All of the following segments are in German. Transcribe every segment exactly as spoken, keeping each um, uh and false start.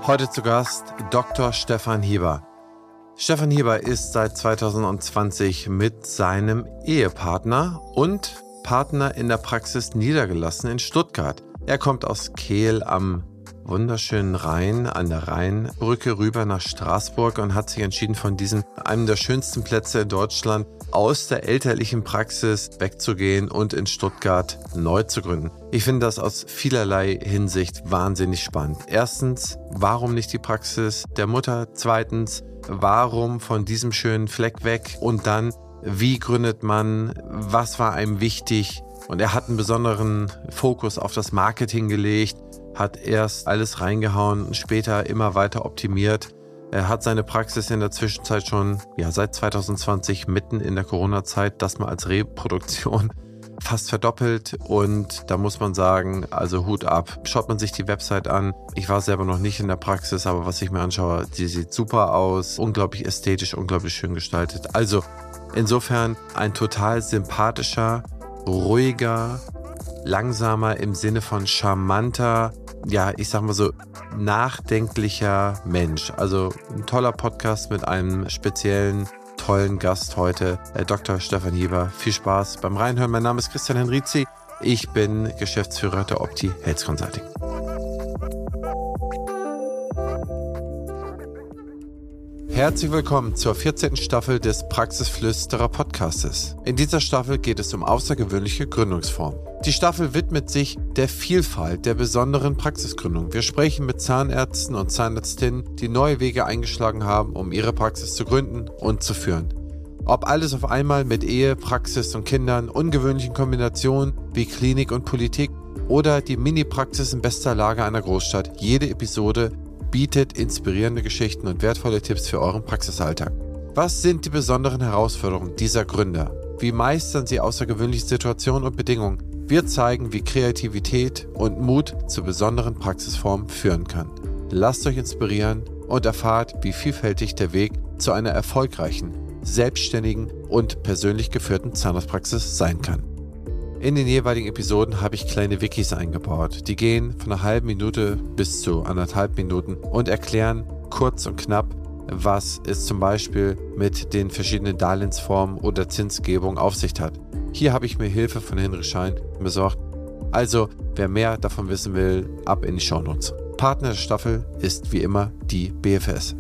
Heute zu Gast Doktor Stefan Hieber. Stefan Hieber ist seit zweitausendzwanzig mit seinem Ehepartner und Partner in der Praxis niedergelassen in Stuttgart. Er kommt aus Kehl am wunderschönen Rhein, an der Rheinbrücke rüber nach Straßburg und hat sich entschieden, von diesem, einem der schönsten Plätze in Deutschland, aus der elterlichen Praxis wegzugehen und in Stuttgart neu zu gründen. Ich finde das aus vielerlei Hinsicht wahnsinnig spannend. Erstens, warum nicht die Praxis der Mutter? Zweitens, warum von diesem schönen Fleck weg? Und dann, wie gründet man? Was war einem wichtig? Und er hat einen besonderen Fokus auf das Marketing gelegt, hat erst alles reingehauen und später immer weiter optimiert. Er hat seine Praxis in der Zwischenzeit schon, ja, seit zweitausendzwanzig, mitten in der Corona-Zeit, das mal als Reproduktion fast verdoppelt. Und da muss man sagen, also Hut ab. Schaut man sich die Website an. Ich war selber noch nicht in der Praxis, aber was ich mir anschaue, die sieht super aus. Unglaublich ästhetisch, unglaublich schön gestaltet. Also insofern ein total sympathischer, ruhiger, langsamer im Sinne von charmanter, ja, ich sag mal so, nachdenklicher Mensch. Also ein toller Podcast mit einem speziellen, tollen Gast heute, Doktor Stefan Hieber. Viel Spaß beim Reinhören. Mein Name ist Christian Henrizi. Ich bin Geschäftsführer der Opti Health Consulting. Herzlich willkommen zur vierzehnten Staffel des Praxisflüsterer Podcastes. In dieser Staffel geht es um außergewöhnliche Gründungsformen. Die Staffel widmet sich der Vielfalt der besonderen Praxisgründung. Wir sprechen mit Zahnärzten und Zahnärztinnen, die neue Wege eingeschlagen haben, um ihre Praxis zu gründen und zu führen. Ob alles auf einmal mit Ehe, Praxis und Kindern, ungewöhnlichen Kombinationen wie Klinik und Politik oder die Mini-Praxis in bester Lage einer Großstadt, jede Episode bietet inspirierende Geschichten und wertvolle Tipps für euren Praxisalltag. Was sind die besonderen Herausforderungen dieser Gründer? Wie meistern sie außergewöhnliche Situationen und Bedingungen? Wir zeigen, wie Kreativität und Mut zu besonderen Praxisformen führen kann. Lasst euch inspirieren und erfahrt, wie vielfältig der Weg zu einer erfolgreichen, selbstständigen und persönlich geführten Zahnarztpraxis sein kann. In den jeweiligen Episoden habe ich kleine Wikis eingebaut. Die gehen von einer halben Minute bis zu anderthalb Minuten und erklären kurz und knapp, was es zum Beispiel mit den verschiedenen Darlehensformen oder Zinsgebung auf sich hat. Hier habe ich mir Hilfe von Henry Schein besorgt. Also, wer mehr davon wissen will, ab in die Shownotes. Partner der Staffel ist wie immer die B F S.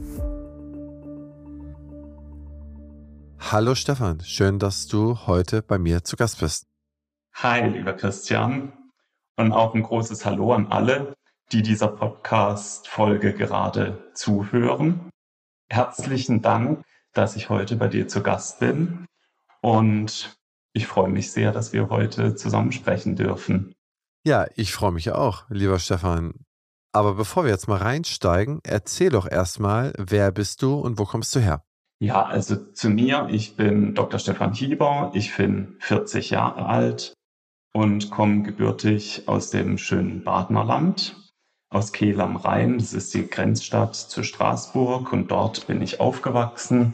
Hallo Stefan, schön, dass du heute bei mir zu Gast bist. Hi, lieber Christian, und auch ein großes Hallo an alle, die dieser Podcast-Folge gerade zuhören. Herzlichen Dank, dass ich heute bei dir zu Gast bin und ich freue mich sehr, dass wir heute zusammen sprechen dürfen. Ja, ich freue mich auch, lieber Stefan. Aber bevor wir jetzt mal reinsteigen, erzähl doch erstmal, wer bist du und wo kommst du her? Ja, also zu mir, ich bin Doktor Stefan Hieber, ich bin vierzig Jahre alt und komme gebürtig aus dem schönen Badnerland, aus Kehl am Rhein. Das ist die Grenzstadt zu Straßburg und dort bin ich aufgewachsen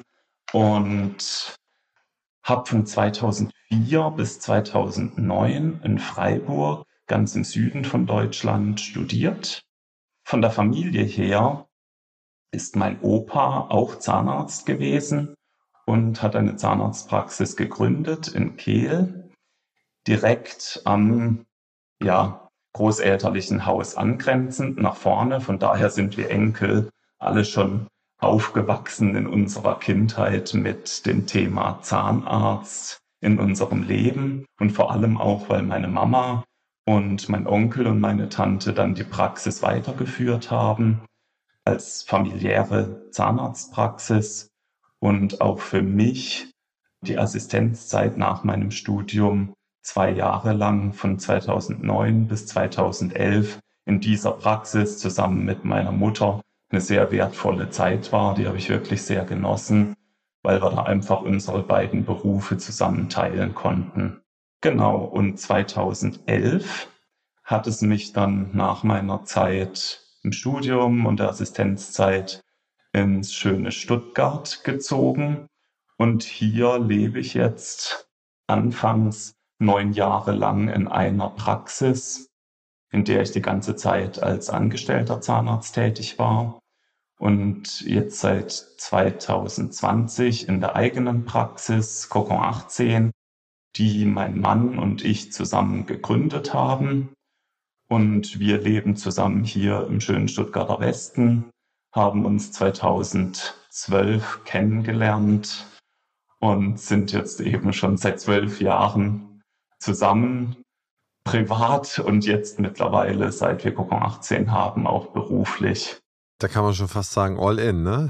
und habe von zweitausendvier bis zweitausendneun in Freiburg, ganz im Süden von Deutschland, studiert. Von der Familie her ist mein Opa auch Zahnarzt gewesen und hat eine Zahnarztpraxis gegründet in Kehl, direkt am ja, großelterlichen Haus angrenzend nach vorne. Von daher sind wir Enkel alle schon aufgewachsen in unserer Kindheit mit dem Thema Zahnarzt in unserem Leben und vor allem auch, weil meine Mama und mein Onkel und meine Tante dann die Praxis weitergeführt haben als familiäre Zahnarztpraxis und auch für mich die Assistenzzeit nach meinem Studium zwei Jahre lang von zweitausendneun bis zweitausendelf in dieser Praxis zusammen mit meiner Mutter eine sehr wertvolle Zeit war. Die habe ich wirklich sehr genossen, weil wir da einfach unsere beiden Berufe zusammen teilen konnten. Genau, und zweitausendelf hat es mich dann nach meiner Zeit im Studium und der Assistenzzeit ins schöne Stuttgart gezogen. Und hier lebe ich jetzt anfangs neun Jahre lang in einer Praxis, in der ich die ganze Zeit als angestellter Zahnarzt tätig war. und jetzt seit zwanzig zwanzig in der eigenen Praxis Kokon achtzehn, die mein Mann und ich zusammen gegründet haben. Und wir leben zusammen hier im schönen Stuttgarter Westen, haben uns zweitausendzwölf kennengelernt und sind jetzt eben schon seit zwölf Jahren zusammen, privat und jetzt mittlerweile, seit wir Kokon achtzehn haben, auch beruflich. Da kann man schon fast sagen, all in, ne?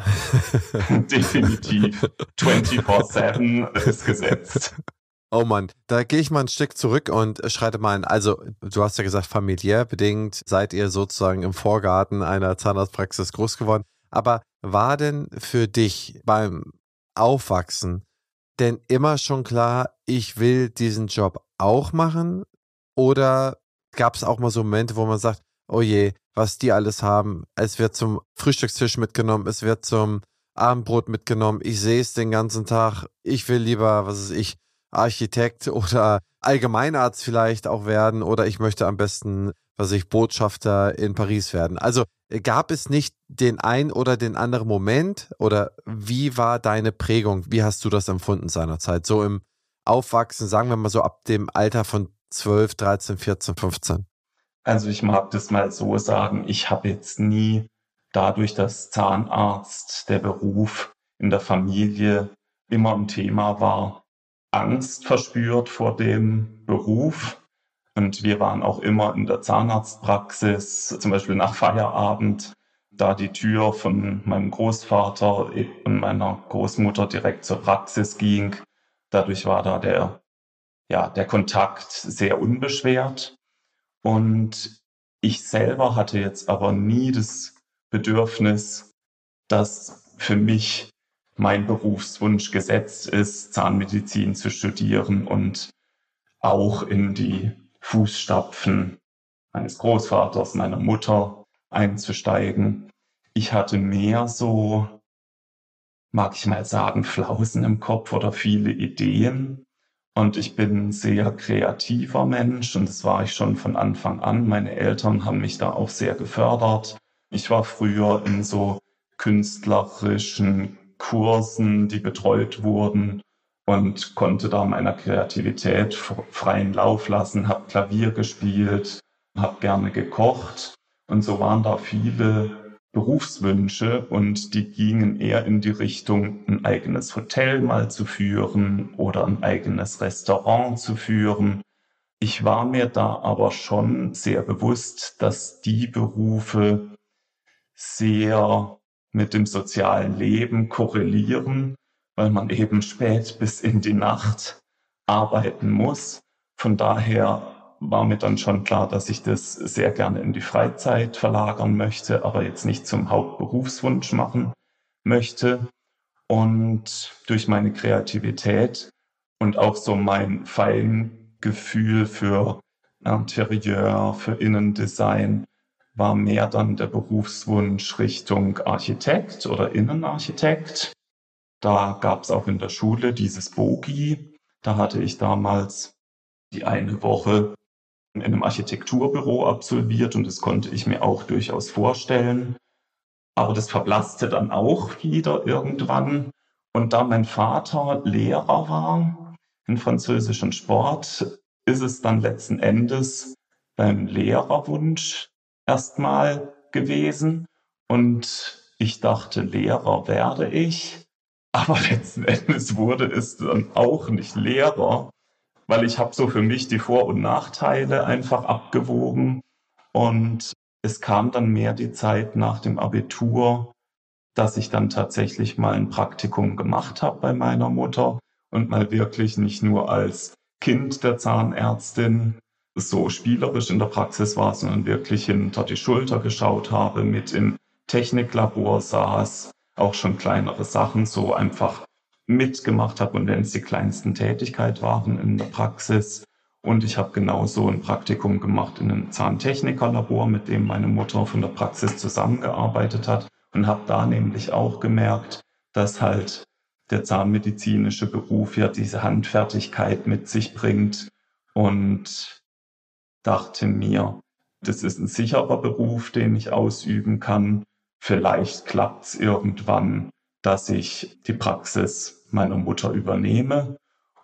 Definitiv. vierundzwanzig sieben ist gesetzt. Oh Mann, da gehe ich mal ein Stück zurück und schreite mal ein. Also, du hast ja gesagt, familiär bedingt seid ihr sozusagen im Vorgarten einer Zahnarztpraxis groß geworden. Aber war denn für dich beim Aufwachsen denn immer schon klar, ich will diesen Job auch machen? Oder gab es auch mal so Momente, wo man sagt, oh je, was die alles haben, es wird zum Frühstückstisch mitgenommen, es wird zum Abendbrot mitgenommen, ich sehe es den ganzen Tag, ich will lieber, was weiß ich, Architekt oder Allgemeinarzt vielleicht auch werden oder ich möchte am besten, was weiß ich, Botschafter in Paris werden. Also gab es nicht den ein oder den anderen Moment oder wie war deine Prägung? Wie hast du das empfunden seinerzeit? So im Aufwachsen, sagen wir mal so ab dem Alter von zwölf, dreizehn, vierzehn, fünfzehn. Also ich mag das mal so sagen, ich habe jetzt nie dadurch, dass Zahnarzt, der Beruf in der Familie immer ein Thema war, Angst verspürt vor dem Beruf. Und wir waren auch immer in der Zahnarztpraxis, zum Beispiel nach Feierabend, da die Tür von meinem Großvater und meiner Großmutter direkt zur Praxis ging. Dadurch war da der, ja, der Kontakt sehr unbeschwert. Und ich selber hatte jetzt aber nie das Bedürfnis, dass für mich mein Berufswunsch gesetzt ist, Zahnmedizin zu studieren und auch in die Fußstapfen meines Großvaters, meiner Mutter einzusteigen. Ich hatte mehr so, mag ich mal sagen, Flausen im Kopf oder viele Ideen. Und ich bin ein sehr kreativer Mensch und das war ich schon von Anfang an. Meine Eltern haben mich da auch sehr gefördert. Ich war früher in so künstlerischen Kursen, die betreut wurden und konnte da meiner Kreativität freien Lauf lassen, habe Klavier gespielt, habe gerne gekocht und so waren da viele Berufswünsche und die gingen eher in die Richtung, ein eigenes Hotel mal zu führen oder ein eigenes Restaurant zu führen. Ich war mir da aber schon sehr bewusst, dass die Berufe sehr mit dem sozialen Leben korrelieren, weil man eben spät bis in die Nacht arbeiten muss. Von daher war mir dann schon klar, dass ich das sehr gerne in die Freizeit verlagern möchte, aber jetzt nicht zum Hauptberufswunsch machen möchte. Und durch meine Kreativität und auch so mein Feingefühl für Interieur, für Innendesign, war mehr dann der Berufswunsch Richtung Architekt oder Innenarchitekt. Da gab es auch in der Schule dieses Bogi. Da hatte ich damals die eine Woche in einem Architekturbüro absolviert und das konnte ich mir auch durchaus vorstellen. Aber das verblasste dann auch wieder irgendwann. Und da mein Vater Lehrer war in Französisch und Sport, ist es dann letzten Endes beim Lehrerwunsch erstmal gewesen. Und ich dachte, Lehrer werde ich. Aber letzten Endes wurde es dann auch nicht Lehrer, weil ich habe so für mich die Vor- und Nachteile einfach abgewogen und es kam dann mehr die Zeit nach dem Abitur, dass ich dann tatsächlich mal ein Praktikum gemacht habe bei meiner Mutter und mal wirklich nicht nur als Kind der Zahnärztin so spielerisch in der Praxis war, sondern wirklich hinter die Schulter geschaut habe, mit im Techniklabor saß, auch schon kleinere Sachen so einfach mitgemacht habe und wenn es die kleinsten Tätigkeiten waren in der Praxis. Und ich habe genauso ein Praktikum gemacht in einem Zahntechnikerlabor, mit dem meine Mutter von der Praxis zusammengearbeitet hat und habe da nämlich auch gemerkt, dass halt der zahnmedizinische Beruf ja diese Handfertigkeit mit sich bringt und dachte mir, das ist ein sicherer Beruf, den ich ausüben kann. vielleicht klappt es irgendwann, dass ich die Praxis meiner Mutter übernehme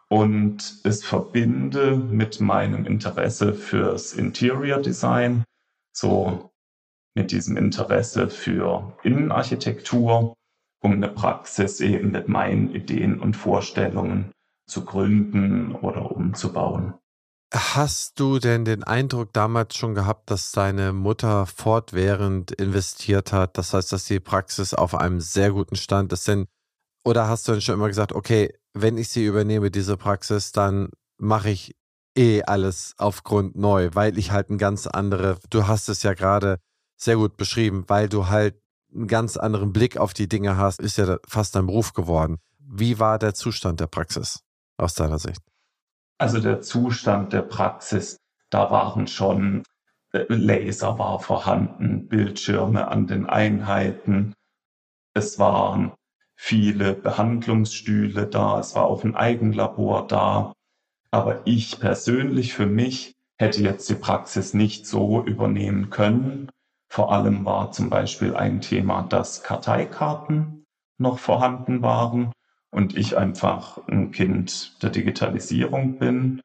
und es verbinde mit meinem Interesse fürs Interior Design, so mit diesem Interesse für Innenarchitektur, um eine Praxis eben mit meinen Ideen und Vorstellungen zu gründen oder umzubauen. Hast du denn den Eindruck damals schon gehabt, dass deine Mutter fortwährend investiert hat? Das heißt, dass die Praxis auf einem sehr guten Stand ist. Denn, oder hast du dann schon immer gesagt, okay, wenn ich sie übernehme, diese Praxis, dann mache ich eh alles auf Grund neu, weil ich halt ein ganz andere, du hast es ja gerade sehr gut beschrieben, weil du halt einen ganz anderen Blick auf die Dinge hast, ist ja fast dein Beruf geworden. Wie war der Zustand der Praxis aus deiner Sicht? Also der Zustand der Praxis, da waren schon äh, Laser war vorhanden, Bildschirme an den Einheiten. Es waren viele Behandlungsstühle da, es war auch ein Eigenlabor da. Aber ich persönlich für mich hätte jetzt die Praxis nicht so übernehmen können. Vor allem war zum Beispiel ein Thema, dass Karteikarten noch vorhanden waren und ich einfach ein Kind der Digitalisierung bin.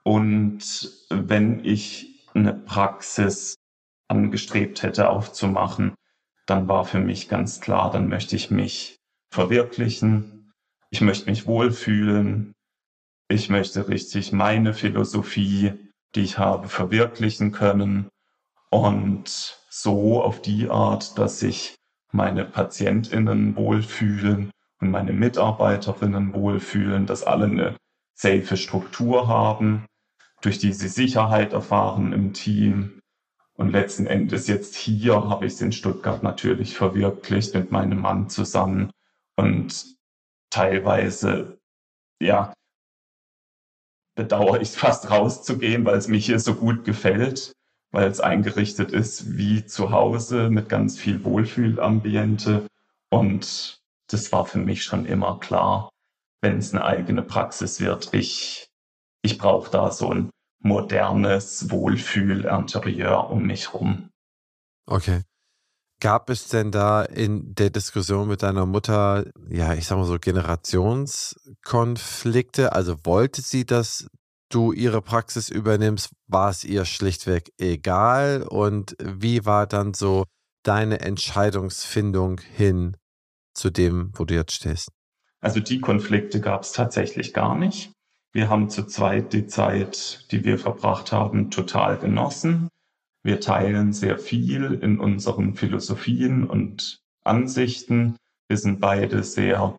Und wenn ich eine Praxis angestrebt hätte aufzumachen, dann war für mich ganz klar, dann möchte ich mich verwirklichen, ich möchte mich wohlfühlen, ich möchte richtig meine Philosophie, die ich habe, verwirklichen können und so auf die Art, dass sich meine PatientInnen wohlfühlen und meine Mitarbeiterinnen wohlfühlen, dass alle eine safe Struktur haben, durch die sie Sicherheit erfahren im Team. Und letzten Endes jetzt hier habe ich es in Stuttgart natürlich verwirklicht mit meinem Mann zusammen und teilweise, ja, bedauere ich fast rauszugehen, weil es mir hier so gut gefällt, weil es eingerichtet ist wie zu Hause mit ganz viel Wohlfühlambiente. Und das war für mich schon immer klar, wenn es eine eigene Praxis wird. Ich, ich brauche da so ein modernes Wohlfühl-Interieur um mich rum. Okay. Gab es denn da in der Diskussion mit deiner Mutter, ja, ich sag mal so, Generationskonflikte? Also wollte sie, dass du ihre Praxis übernimmst? War es ihr schlichtweg egal? Und wie war dann so deine Entscheidungsfindung hin zu dem, wo du jetzt stehst? Also die Konflikte gab es tatsächlich gar nicht. Wir haben zu zweit die Zeit, die wir verbracht haben, total genossen. Wir teilen sehr viel in unseren Philosophien und Ansichten. Wir sind beide sehr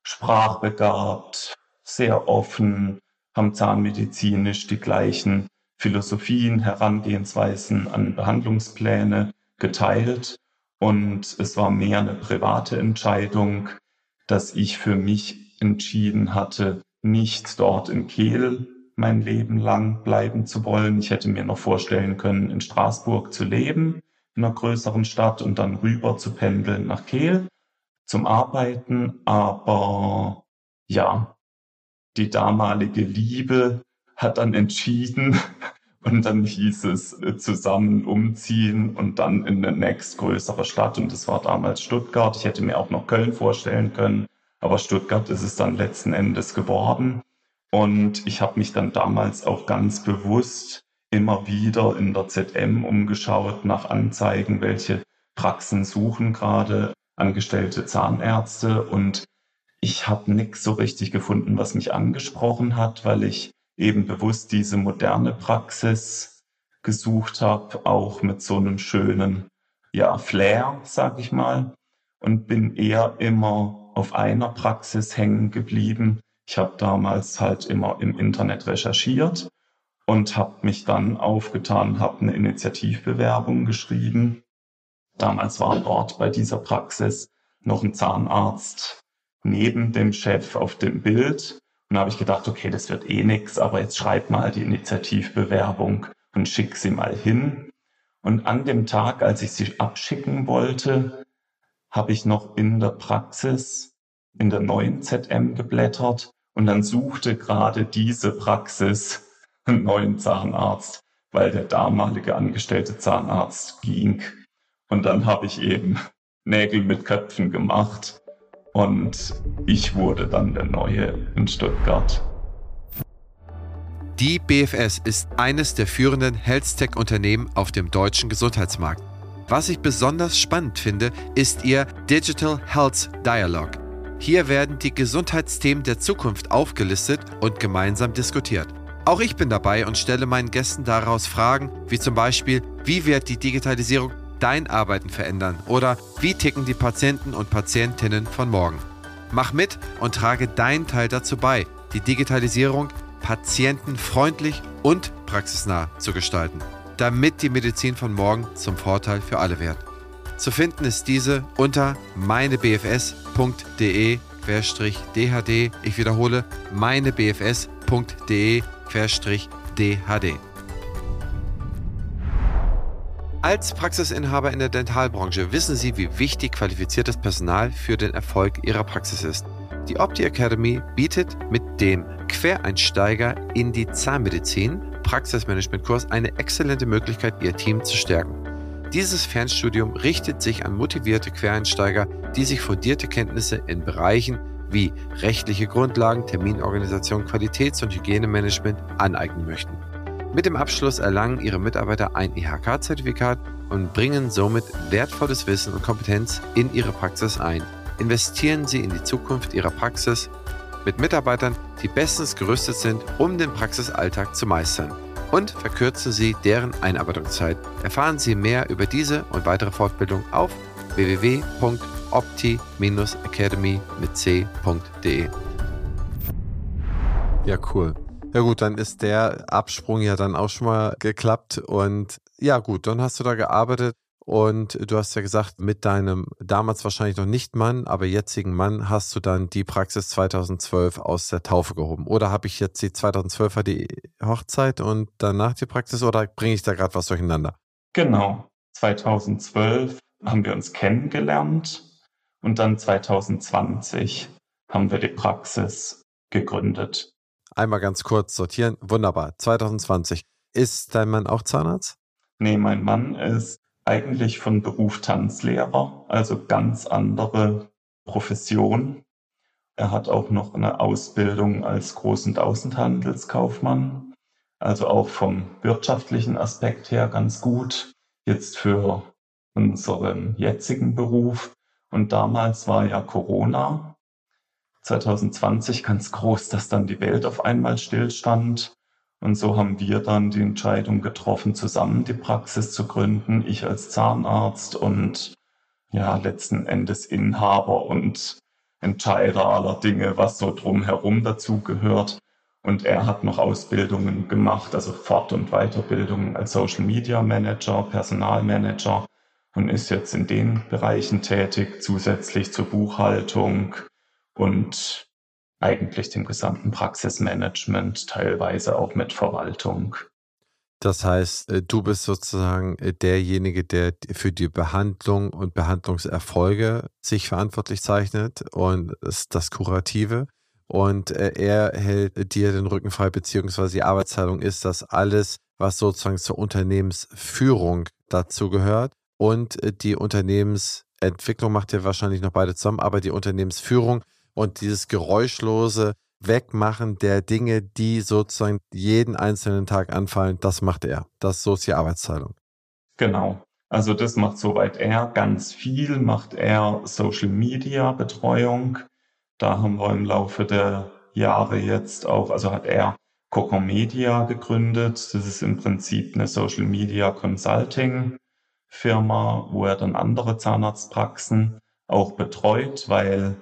sprachbegabt, sehr offen, haben zahnmedizinisch die gleichen Philosophien, Herangehensweisen an Behandlungspläne geteilt. Und es war mehr eine private Entscheidung, dass ich für mich entschieden hatte, nicht dort in Kehl mein Leben lang bleiben zu wollen. Ich hätte mir noch vorstellen können, in Straßburg zu leben, in einer größeren Stadt und dann rüber zu pendeln nach Kehl zum Arbeiten. Aber ja, die damalige Liebe hat dann entschieden und dann hieß es äh, zusammen umziehen und dann in eine nächstgrößere Stadt und das war damals Stuttgart. Ich hätte mir auch noch Köln vorstellen können, aber Stuttgart ist es dann letzten Endes geworden. Und ich habe mich dann damals auch ganz bewusst immer wieder in der Z M umgeschaut nach Anzeigen, welche Praxen suchen gerade angestellte Zahnärzte und ich habe nix so richtig gefunden, was mich angesprochen hat, weil ich eben bewusst diese moderne Praxis gesucht habe, auch mit so einem schönen, ja, Flair, sag ich mal, und bin eher immer auf einer Praxis hängen geblieben. Ich habe damals halt immer im Internet recherchiert und habe mich dann aufgetan, habe eine Initiativbewerbung geschrieben. Damals war dort bei dieser Praxis noch ein Zahnarzt neben dem Chef auf dem Bild. Und da habe ich gedacht, okay, das wird eh nix, aber jetzt schreib mal die Initiativbewerbung und schick sie mal hin. Und an dem Tag, als ich sie abschicken wollte, habe ich noch in der Praxis in der neuen Z M geblättert und dann suchte gerade diese Praxis einen neuen Zahnarzt, weil der damalige angestellte Zahnarzt ging. Und dann habe ich eben Nägel mit Köpfen gemacht und ich wurde dann der Neue in Stuttgart. Die B F S ist eines der führenden Health-Tech-Unternehmen auf dem deutschen Gesundheitsmarkt. Was ich besonders spannend finde, ist ihr Digital Health Dialogue. Hier werden die Gesundheitsthemen der Zukunft aufgelistet und gemeinsam diskutiert. Auch ich bin dabei und stelle meinen Gästen daraus Fragen, wie zum Beispiel, wie wird die Digitalisierung dein Arbeiten verändern oder wie ticken die Patienten und Patientinnen von morgen. Mach mit und trage deinen Teil dazu bei, die Digitalisierung patientenfreundlich und praxisnah zu gestalten, damit die Medizin von morgen zum Vorteil für alle wird. Zu finden ist diese unter meinebfs.de D H D. Ich wiederhole, meinebfs.de D H D. Als Praxisinhaber in der Dentalbranche wissen Sie, wie wichtig qualifiziertes Personal für den Erfolg Ihrer Praxis ist. Die Opti Academy bietet mit dem Quereinsteiger in die Zahnmedizin Praxismanagement-Kurs eine exzellente Möglichkeit, Ihr Team zu stärken. Dieses Fernstudium richtet sich an motivierte Quereinsteiger, die sich fundierte Kenntnisse in Bereichen wie rechtliche Grundlagen, Terminorganisation, Qualitäts- und Hygienemanagement aneignen möchten. Mit dem Abschluss erlangen Ihre Mitarbeiter ein I H K-Zertifikat und bringen somit wertvolles Wissen und Kompetenz in Ihre Praxis ein. Investieren Sie in die Zukunft Ihrer Praxis mit Mitarbeitern, die bestens gerüstet sind, um den Praxisalltag zu meistern. Und verkürzen Sie deren Einarbeitungszeit. Erfahren Sie mehr über diese und weitere Fortbildung auf w w w punkt opti academy mit c punkt d e. Ja, cool. Ja gut, dann ist der Absprung ja dann auch schon mal geklappt und ja gut, dann hast du da gearbeitet und du hast ja gesagt, mit deinem damals wahrscheinlich noch nicht Mann, aber jetzigen Mann hast du dann die Praxis zweitausendzwölf aus der Taufe gehoben. Oder habe ich jetzt die zweitausendzwölfer die Hochzeit und danach die Praxis oder bringe ich da gerade was durcheinander? Genau, zweitausendzwölf haben wir uns kennengelernt und dann zweitausendzwanzig haben wir die Praxis gegründet. Einmal ganz kurz sortieren. Wunderbar. zweitausendzwanzig. Ist dein Mann auch Zahnarzt? Nee, mein Mann ist eigentlich von Beruf Tanzlehrer, also ganz andere Profession. Er hat auch noch eine Ausbildung als Groß- und Außenhandelskaufmann, also auch vom wirtschaftlichen Aspekt her ganz gut, jetzt für unseren jetzigen Beruf. Und damals war ja Corona, zweitausendzwanzig ganz groß, dass dann die Welt auf einmal stillstand. Und so haben wir dann die Entscheidung getroffen, zusammen die Praxis zu gründen. Ich als Zahnarzt und ja, letzten Endes Inhaber und Entscheider aller Dinge, was so drumherum dazugehört. Und er hat noch Ausbildungen gemacht, also Fort- und Weiterbildungen als Social Media Manager, Personalmanager und ist jetzt in den Bereichen tätig, zusätzlich zur Buchhaltung und eigentlich dem gesamten Praxismanagement, teilweise auch mit Verwaltung. Das heißt, du bist sozusagen derjenige, der für die Behandlung und Behandlungserfolge sich verantwortlich zeichnet und ist das Kurative. Und er hält dir den Rücken frei, beziehungsweise die Arbeitsteilung ist, dass alles, was sozusagen zur Unternehmensführung dazu gehört und die Unternehmensentwicklung macht ihr wahrscheinlich noch beide zusammen, aber die Unternehmensführung und dieses geräuschlose Wegmachen der Dinge, die sozusagen jeden einzelnen Tag anfallen, das macht er. Das so ist die Arbeitsteilung. Genau. Also das macht soweit er. Ganz viel macht er Social Media Betreuung. Da haben wir im Laufe der Jahre jetzt auch, also hat er Coco Media gegründet. Das ist im Prinzip eine Social Media Consulting Firma, wo er dann andere Zahnarztpraxen auch betreut, weil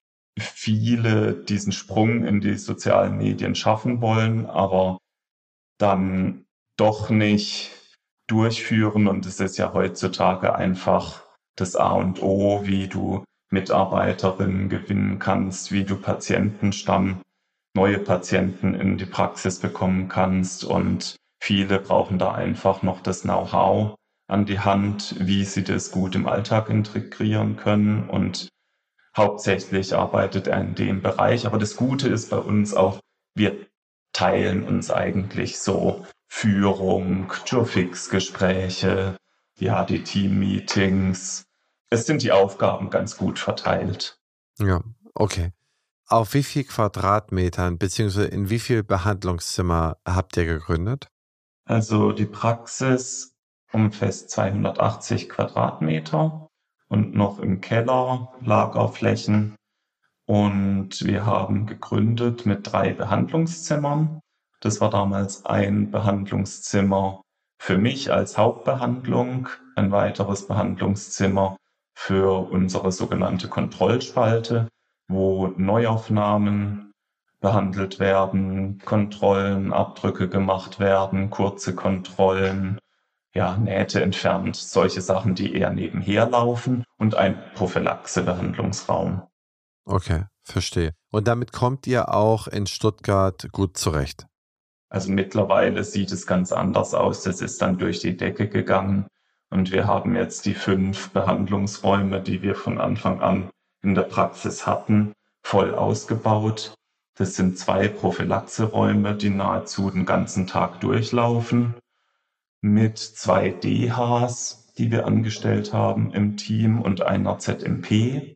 viele diesen Sprung in die sozialen Medien schaffen wollen, aber dann doch nicht durchführen. Und es ist ja heutzutage einfach das A und O, wie du Mitarbeiterinnen gewinnen kannst, wie du Patientenstamm, neue Patienten in die Praxis bekommen kannst. Und viele brauchen da einfach noch das Know-how an die Hand, wie sie das gut im Alltag integrieren können. Und hauptsächlich arbeitet er in dem Bereich. Aber das Gute ist bei uns auch, wir teilen uns eigentlich so Führung, Jurfix-Gespräche, ja, die Team-Meetings, Es sind die Aufgaben ganz gut verteilt. Ja, okay. Auf wie viel Quadratmetern bzw. in wie viel Behandlungszimmer habt ihr gegründet? Also die Praxis umfasst zweihundertachtzig Quadratmeter und noch im Keller Lagerflächen. Und wir haben gegründet mit drei Behandlungszimmern. Das war damals ein Behandlungszimmer für mich als Hauptbehandlung, ein weiteres Behandlungszimmer für unsere sogenannte Kontrollspalte, wo Neuaufnahmen behandelt werden, Kontrollen, Abdrücke gemacht werden, kurze Kontrollen, ja, Nähte entfernt, solche Sachen, die eher nebenher laufen, und ein Prophylaxe-Behandlungsraum. Okay, verstehe. Und damit kommt ihr auch in Stuttgart gut zurecht? Also mittlerweile sieht es ganz anders aus. Das ist dann durch die Decke gegangen. Und wir haben jetzt die fünf Behandlungsräume, die wir von Anfang an in der Praxis hatten, voll ausgebaut. Das sind zwei Prophylaxeräume, die nahezu den ganzen Tag durchlaufen, mit zwei D Hs, die wir angestellt haben im Team, und einer Z M P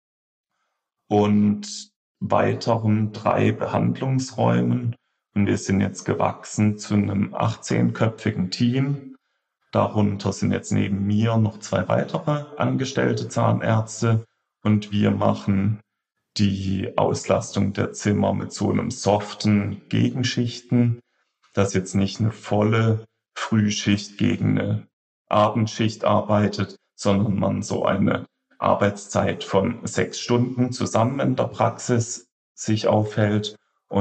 und weiteren drei Behandlungsräumen. Und wir sind jetzt gewachsen zu einem achtzehnköpfigen Team. Darunter sind jetzt neben mir noch zwei weitere angestellte Zahnärzte, und wir machen die Auslastung der Zimmer mit so einem soften Gegenschichten, dass jetzt nicht eine volle Frühschicht gegen eine Abendschicht arbeitet, sondern man so eine Arbeitszeit von sechs Stunden zusammen in der Praxis sich aufhält,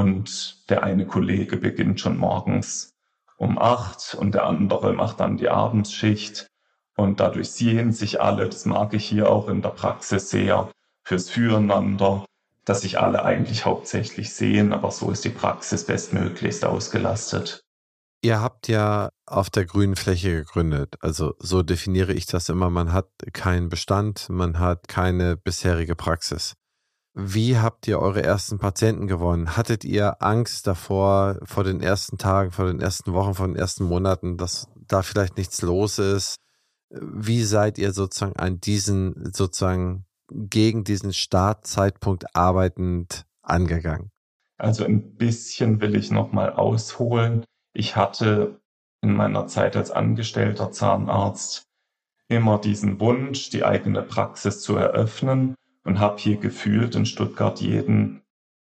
und der eine Kollege beginnt schon morgens um acht und der andere macht dann die Abendsschicht, und dadurch sehen sich alle, das mag ich hier auch in der Praxis sehr, fürs Füreinander, dass sich alle eigentlich hauptsächlich sehen, aber so ist die Praxis bestmöglichst ausgelastet. Ihr habt ja auf der grünen Fläche gegründet. Also so definiere ich das immer. Man hat keinen Bestand, man hat keine bisherige Praxis. Wie habt ihr eure ersten Patienten gewonnen? Hattet ihr Angst davor, vor den ersten Tagen, vor den ersten Wochen, vor den ersten Monaten, dass da vielleicht nichts los ist? Wie seid ihr sozusagen an diesen, sozusagen gegen diesen Startzeitpunkt arbeitend angegangen? Also ein bisschen will ich noch mal ausholen. Ich hatte in meiner Zeit als angestellter Zahnarzt immer diesen Wunsch, die eigene Praxis zu eröffnen, und habe hier gefühlt in Stuttgart jeden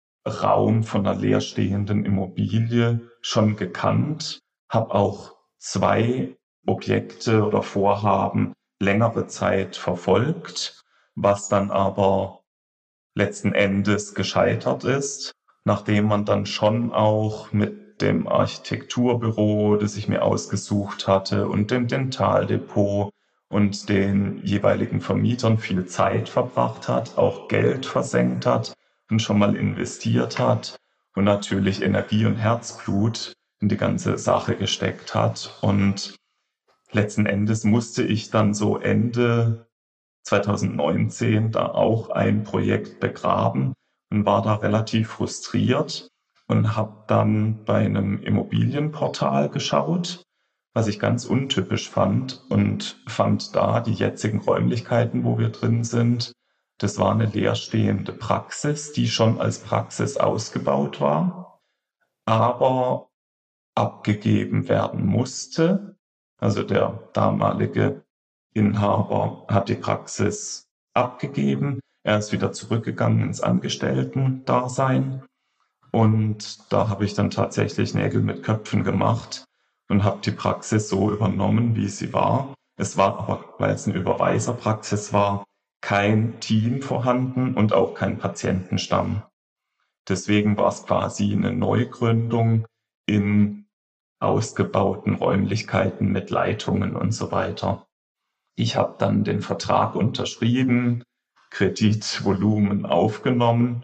Raum von einer leerstehenden Immobilie schon gekannt, habe auch zwei Objekte oder Vorhaben längere Zeit verfolgt, was dann aber letzten Endes gescheitert ist, nachdem man dann schon auch mit dem Architekturbüro, das ich mir ausgesucht hatte, und dem Dentaldepot und den jeweiligen Vermietern viel Zeit verbracht hat, auch Geld versenkt hat und schon mal investiert hat und natürlich Energie und Herzblut in die ganze Sache gesteckt hat. Und letzten Endes musste ich dann so Ende zwanzig neunzehn da auch ein Projekt begraben und war da relativ frustriert und habe dann bei einem Immobilienportal geschaut, was ich ganz untypisch fand, und fand da die jetzigen Räumlichkeiten, wo wir drin sind. Das war eine leerstehende Praxis, die schon als Praxis ausgebaut war, aber abgegeben werden musste. Also der damalige Inhaber hat die Praxis abgegeben. Er ist wieder zurückgegangen ins Angestellten-Dasein. Und da habe ich dann tatsächlich Nägel mit Köpfen gemacht und habe die Praxis so übernommen, wie sie war. Es war aber, weil es eine Überweiserpraxis war, kein Team vorhanden und auch kein Patientenstamm. Deswegen war es quasi eine Neugründung in ausgebauten Räumlichkeiten mit Leitungen und so weiter. Ich habe dann den Vertrag unterschrieben, Kreditvolumen aufgenommen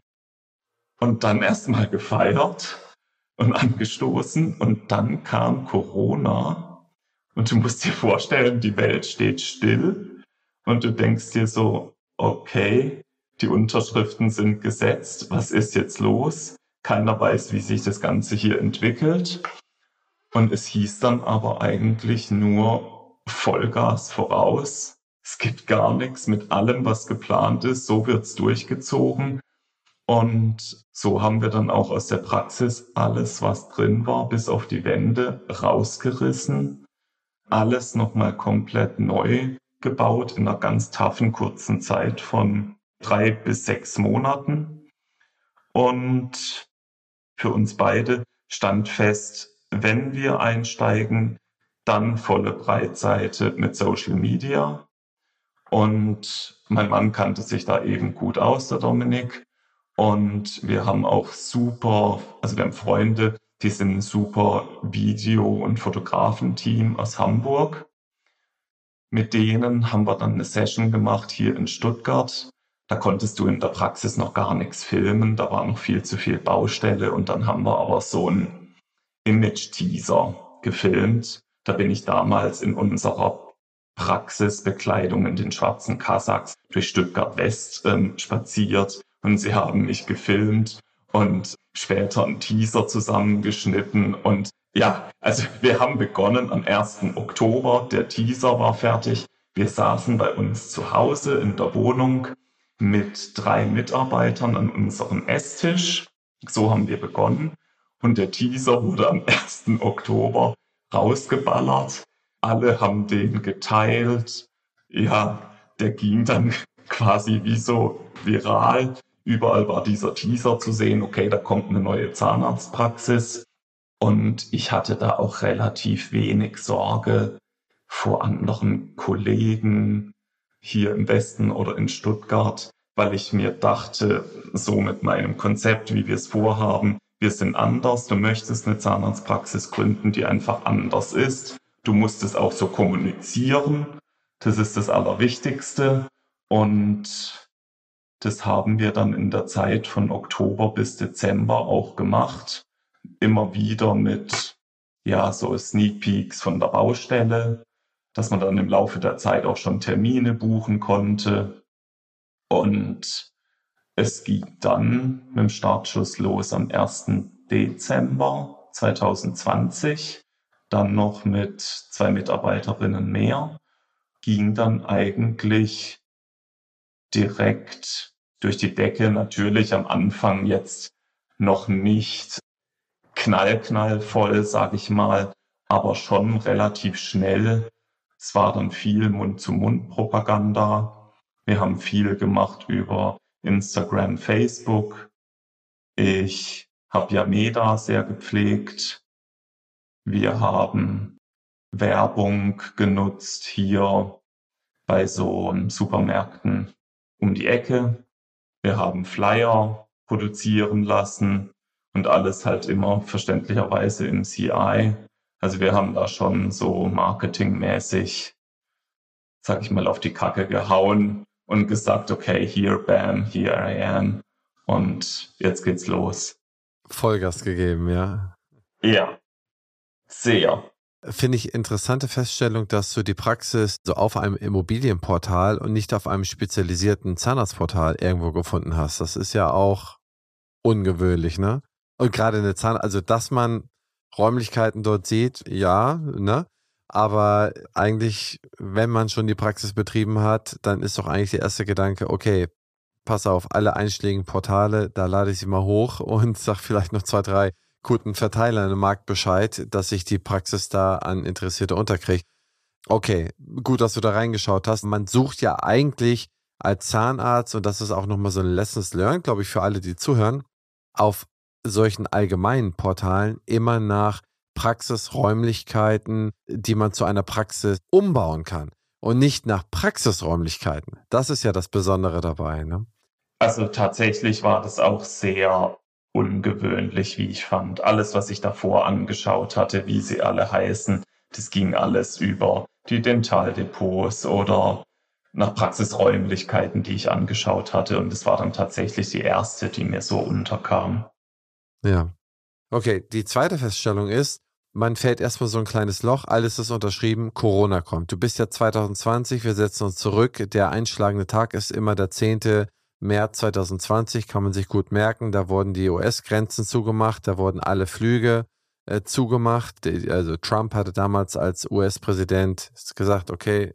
und dann erstmal gefeiert und angestoßen, und dann kam Corona und du musst dir vorstellen, die Welt steht still und du denkst dir so, okay, die Unterschriften sind gesetzt, was ist jetzt los? Keiner weiß, wie sich das Ganze hier entwickelt. Und es hieß dann aber eigentlich nur Vollgas voraus, Es gibt gar nichts. Mit allem, was geplant ist, so wird's durchgezogen. Und so haben wir dann auch aus der Praxis alles, was drin war, bis auf die Wände rausgerissen. Alles nochmal komplett neu gebaut in einer ganz taffen, kurzen Zeit von drei bis sechs Monaten. Und für uns beide stand fest, wenn wir einsteigen, dann volle Breitseite mit Social Media. Und mein Mann kannte sich da eben gut aus, der Dominik. Und wir haben auch super, also wir haben Freunde, die sind ein super Video- und Fotografenteam aus Hamburg. Mit denen haben wir dann eine Session gemacht hier in Stuttgart. Da konntest du in der Praxis noch gar nichts filmen, da war noch viel zu viel Baustelle. Und dann haben wir aber so einen Image-Teaser gefilmt. Da bin ich damals in unserer Praxisbekleidung in den schwarzen Kasachs durch Stuttgart West ähm, spaziert und sie haben mich gefilmt und später einen Teaser zusammengeschnitten. Und ja, also wir haben begonnen am ersten Oktober, der Teaser war fertig. Wir saßen bei uns zu Hause in der Wohnung mit drei Mitarbeitern an unserem Esstisch. So haben wir begonnen. Und der Teaser wurde am ersten Oktober rausgeballert. Alle haben den geteilt. Ja, der ging dann quasi wie so viral. Überall war dieser Teaser zu sehen. Okay, da kommt eine neue Zahnarztpraxis. Und ich hatte da auch relativ wenig Sorge vor anderen Kollegen hier im Westen oder in Stuttgart, weil ich mir dachte, so mit meinem Konzept, wie wir es vorhaben, wir sind anders. Du möchtest eine Zahnarztpraxis gründen, die einfach anders ist. Du musst es auch so kommunizieren. Das ist das Allerwichtigste. Und das haben wir dann in der Zeit von Oktober bis Dezember auch gemacht. Immer wieder mit, ja, so Sneak Peeks von der Baustelle, dass man dann im Laufe der Zeit auch schon Termine buchen konnte. Und es ging dann mit dem Startschuss los am ersten Dezember zweitausendzwanzig. Dann noch mit zwei Mitarbeiterinnen mehr. Ging dann eigentlich direkt durch die Decke. Natürlich am Anfang jetzt noch nicht knallknallvoll, sag ich mal, aber schon relativ schnell. Es war dann viel Mund-zu-Mund-Propaganda. Wir haben viel gemacht über Instagram, Facebook. Ich habe Yameda sehr gepflegt. Wir haben Werbung genutzt hier bei so Supermärkten um die Ecke. Wir haben Flyer produzieren lassen und alles halt immer verständlicherweise im C I. Also wir haben da schon so marketingmäßig, sag ich mal, auf die Kacke gehauen und gesagt, okay, here, bam, here I am. Und jetzt geht's los. Vollgas gegeben, ja. Ja, sehr. Finde ich interessante Feststellung, dass du die Praxis so auf einem Immobilienportal und nicht auf einem spezialisierten Zahnarztportal irgendwo gefunden hast. Das ist ja auch ungewöhnlich, ne? Und gerade eine Zahn, also dass man Räumlichkeiten dort sieht, ja, ne? Aber eigentlich, wenn man schon die Praxis betrieben hat, dann ist doch eigentlich der erste Gedanke, okay, pass auf, alle einschlägigen Portale, da lade ich sie mal hoch und sag vielleicht noch zwei, drei guten Verteilern im Markt Bescheid, dass ich die Praxis da an Interessierte unterkriege. Okay, gut, dass du da reingeschaut hast. Man sucht ja eigentlich als Zahnarzt, und das ist auch nochmal so ein Lessons learned, glaube ich, für alle, die zuhören, auf solchen allgemeinen Portalen immer nach Praxisräumlichkeiten, die man zu einer Praxis umbauen kann und nicht nach Praxisräumlichkeiten. Das ist ja das Besondere dabei, ne? Also tatsächlich war das auch sehr ungewöhnlich, wie ich fand. Alles, was ich davor angeschaut hatte, wie sie alle heißen, das ging alles über die Dentaldepots oder nach Praxisräumlichkeiten, die ich angeschaut hatte. Und es war dann tatsächlich die erste, die mir so unterkam. Ja. Okay, die zweite Feststellung ist, man fällt erstmal so ein kleines Loch, alles ist unterschrieben, Corona kommt. Du bist ja zwanzig zwanzig, wir setzen uns zurück. Der einschlagende Tag ist immer der zehnte März zweitausendzwanzig, kann man sich gut merken. Da wurden die U S-Grenzen zugemacht, da wurden alle Flüge äh, zugemacht. Also Trump hatte damals als U S-Präsident gesagt, okay,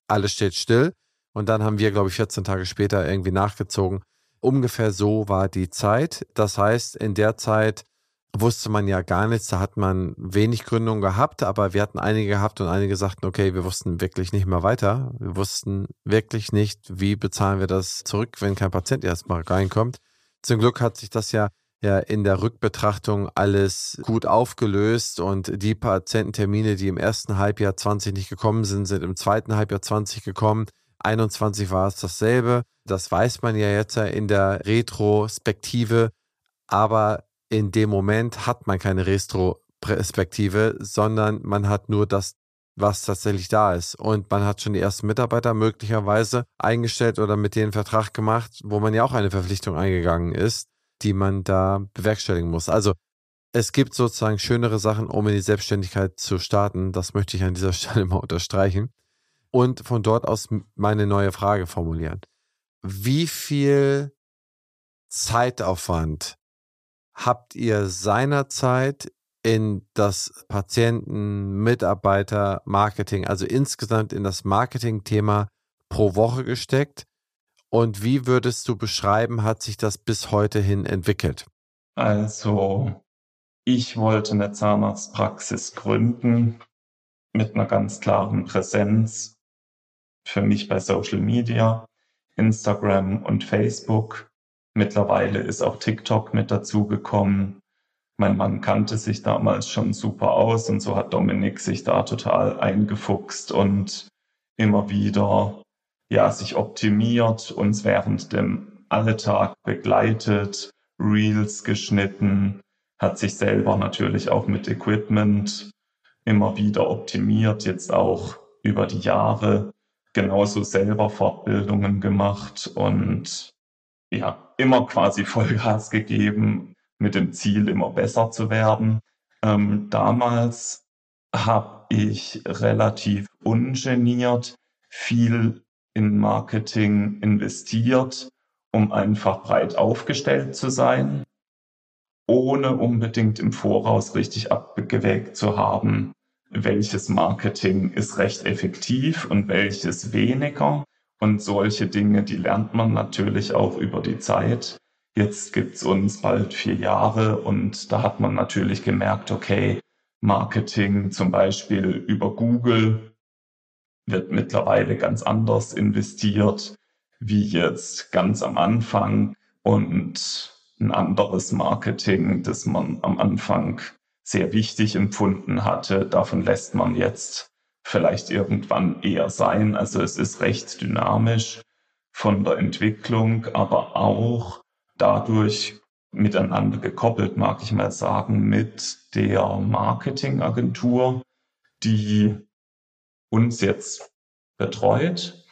alles steht still. Und dann haben wir, glaube ich, vierzehn Tage später irgendwie nachgezogen. Ungefähr so war die Zeit. Das heißt, in der Zeit wusste man ja gar nichts. Da hat man wenig Gründungen gehabt, aber wir hatten einige gehabt und einige sagten, okay, wir wussten wirklich nicht mehr weiter. Wir wussten wirklich nicht, wie bezahlen wir das zurück, wenn kein Patient erstmal reinkommt. Zum Glück hat sich das ja, ja in der Rückbetrachtung alles gut aufgelöst und die Patiententermine, die im ersten Halbjahr zwanzig nicht gekommen sind, sind im zweiten Halbjahr zwanzig gekommen. einundzwanzig war es dasselbe. Das weiß man ja jetzt in der Retrospektive, aber in dem Moment hat man keine Retrospektive, sondern man hat nur das, was tatsächlich da ist. Und man hat schon die ersten Mitarbeiter möglicherweise eingestellt oder mit denen einen Vertrag gemacht, wo man ja auch eine Verpflichtung eingegangen ist, die man da bewerkstelligen muss. Also es gibt sozusagen schönere Sachen, um in die Selbstständigkeit zu starten. Das möchte ich an dieser Stelle mal unterstreichen. Und von dort aus meine neue Frage formulieren. Wie viel Zeitaufwand habt ihr seinerzeit in das Patienten-Mitarbeiter-Marketing, also insgesamt in das Marketing-Thema pro Woche gesteckt? Und wie würdest du beschreiben, hat sich das bis heute hin entwickelt? Also, ich wollte eine Zahnarztpraxis gründen mit einer ganz klaren Präsenz. Für mich bei Social Media, Instagram und Facebook. Mittlerweile ist auch TikTok mit dazugekommen. Mein Mann kannte sich damals schon super aus und so hat Dominik sich da total eingefuchst und immer wieder ja, sich optimiert, uns während dem Alltag begleitet, Reels geschnitten, hat sich selber natürlich auch mit Equipment immer wieder optimiert, jetzt auch über die Jahre. Genauso selber Fortbildungen gemacht und ja, immer quasi Vollgas gegeben, mit dem Ziel, immer besser zu werden. Ähm, damals habe ich relativ ungeniert viel in Marketing investiert, um einfach breit aufgestellt zu sein, ohne unbedingt im Voraus richtig abgewägt zu haben, welches Marketing ist recht effektiv und welches weniger. Und solche Dinge, die lernt man natürlich auch über die Zeit. Jetzt gibt's uns bald vier Jahre und da hat man natürlich gemerkt, okay, Marketing zum Beispiel über Google wird mittlerweile ganz anders investiert, wie jetzt ganz am Anfang und ein anderes Marketing, das man am Anfang sehr wichtig empfunden hatte, davon lässt man jetzt vielleicht irgendwann eher sein. Also es ist recht dynamisch von der Entwicklung, aber auch dadurch miteinander gekoppelt, mag ich mal sagen, mit der Marketingagentur, die uns jetzt betreut.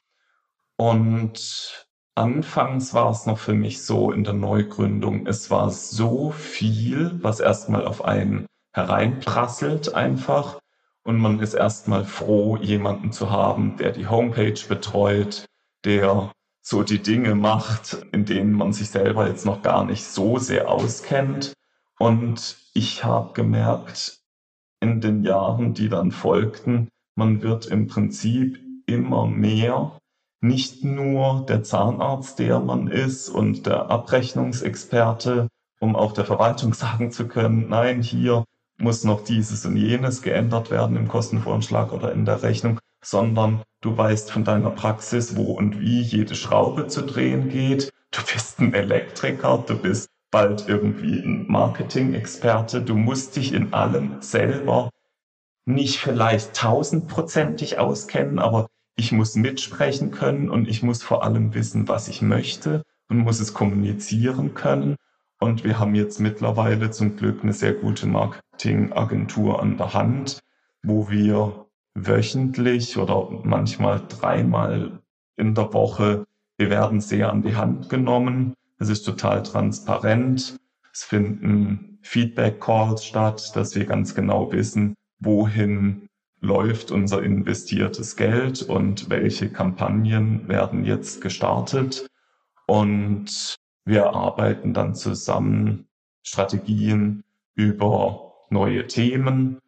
Und anfangs war es noch für mich so in der Neugründung, es war so viel, was erstmal auf einen hereinprasselt einfach. Und man ist erstmal froh, jemanden zu haben, der die Homepage betreut, der so die Dinge macht, in denen man sich selber jetzt noch gar nicht so sehr auskennt. Und ich habe gemerkt, in den Jahren, die dann folgten, man wird im Prinzip immer mehr nicht nur der Zahnarzt, der man ist und der Abrechnungsexperte, um auch der Verwaltung sagen zu können, nein, hier muss noch dieses und jenes geändert werden im Kostenvoranschlag oder in der Rechnung, sondern du weißt von deiner Praxis, wo und wie jede Schraube zu drehen geht. Du bist ein Elektriker, du bist bald irgendwie ein Marketing-Experte. Du musst dich in allem selber nicht vielleicht tausendprozentig auskennen, aber ich muss mitsprechen können und ich muss vor allem wissen, was ich möchte und muss es kommunizieren können. Und wir haben jetzt mittlerweile zum Glück eine sehr gute Marketingagentur an der Hand, wo wir wöchentlich oder manchmal dreimal in der Woche, wir werden sehr an die Hand genommen. Es ist total transparent. Es finden Feedback-Calls statt, dass wir ganz genau wissen, wohin läuft unser investiertes Geld und welche Kampagnen werden jetzt gestartet. Und wir arbeiten dann zusammen Strategien über neue Themen,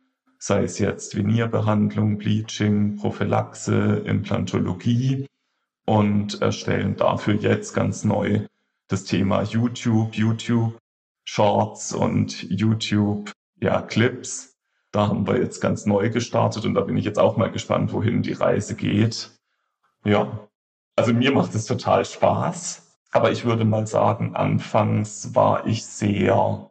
sei es jetzt Venierbehandlung, Bleaching, Prophylaxe, Implantologie und erstellen dafür jetzt ganz neu das Thema YouTube, YouTube Shorts und YouTube ja, Clips. Da haben wir jetzt ganz neu gestartet und da bin ich jetzt auch mal gespannt, wohin die Reise geht. Ja, also mir macht es total Spaß, aber ich würde mal sagen, anfangs war ich sehr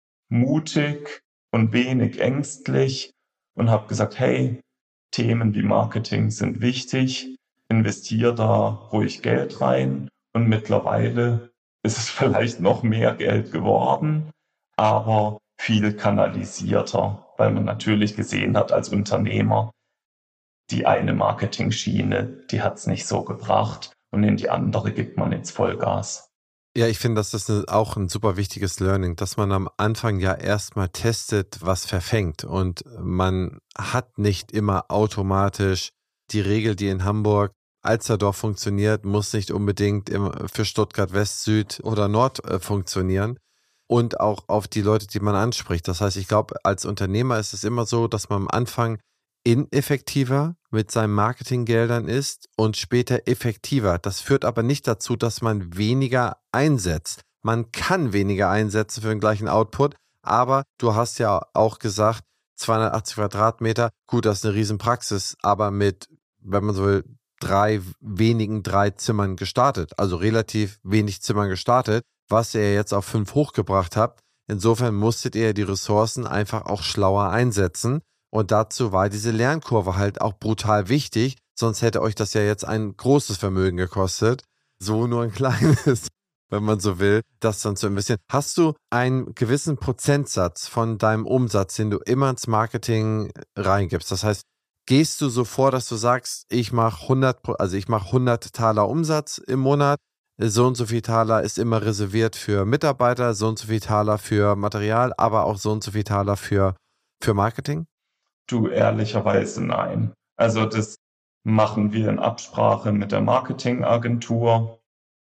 mutig und wenig ängstlich und habe gesagt, hey, Themen wie Marketing sind wichtig, investiere da ruhig Geld rein und mittlerweile ist es vielleicht noch mehr Geld geworden, aber viel kanalisierter, weil man natürlich gesehen hat als Unternehmer, die eine Marketing-Schiene, die hat es nicht so gebracht und in die andere gibt man jetzt Vollgas. Ja, ich finde, das ist auch ein super wichtiges Learning, dass man am Anfang ja erstmal testet, was verfängt. Und man hat nicht immer automatisch die Regel, die in Hamburg, Alsterdorf funktioniert, muss nicht unbedingt für Stuttgart West, Süd oder Nord funktionieren. Und auch auf die Leute, die man anspricht. Das heißt, ich glaube, als Unternehmer ist es immer so, dass man am Anfang ineffektiver mit seinen Marketinggeldern ist und später effektiver. Das führt aber nicht dazu, dass man weniger einsetzt. Man kann weniger einsetzen für den gleichen Output, aber du hast ja auch gesagt, zweihundertachtzig Quadratmeter, gut, das ist eine Riesenpraxis, aber mit, wenn man so will, drei wenigen drei Zimmern gestartet, also relativ wenig Zimmern gestartet, was ihr jetzt auf fünf hochgebracht habt. Insofern musstet ihr die Ressourcen einfach auch schlauer einsetzen. Und dazu war diese Lernkurve halt auch brutal wichtig, sonst hätte euch das ja jetzt ein großes Vermögen gekostet. So nur ein kleines, wenn man so will, das dann zu investieren. Hast du einen gewissen Prozentsatz von deinem Umsatz, den du immer ins Marketing reingibst? Das heißt, gehst du so vor, dass du sagst, ich mache hundert, also ich mache hundert Taler Umsatz im Monat, so und so viel Taler ist immer reserviert für Mitarbeiter, so und so viel Taler für Material, aber auch so und so viel Taler für, für Marketing? Du, ehrlicherweise nein. Also das machen wir in Absprache mit der Marketingagentur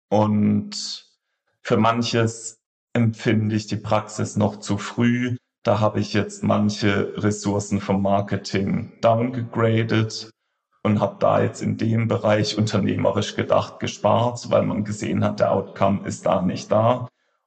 und für manches empfinde ich die Praxis noch zu früh. Da habe ich jetzt manche Ressourcen vom Marketing downgegradet und habe da jetzt in dem Bereich unternehmerisch gedacht gespart, weil man gesehen hat, der Outcome ist da nicht da.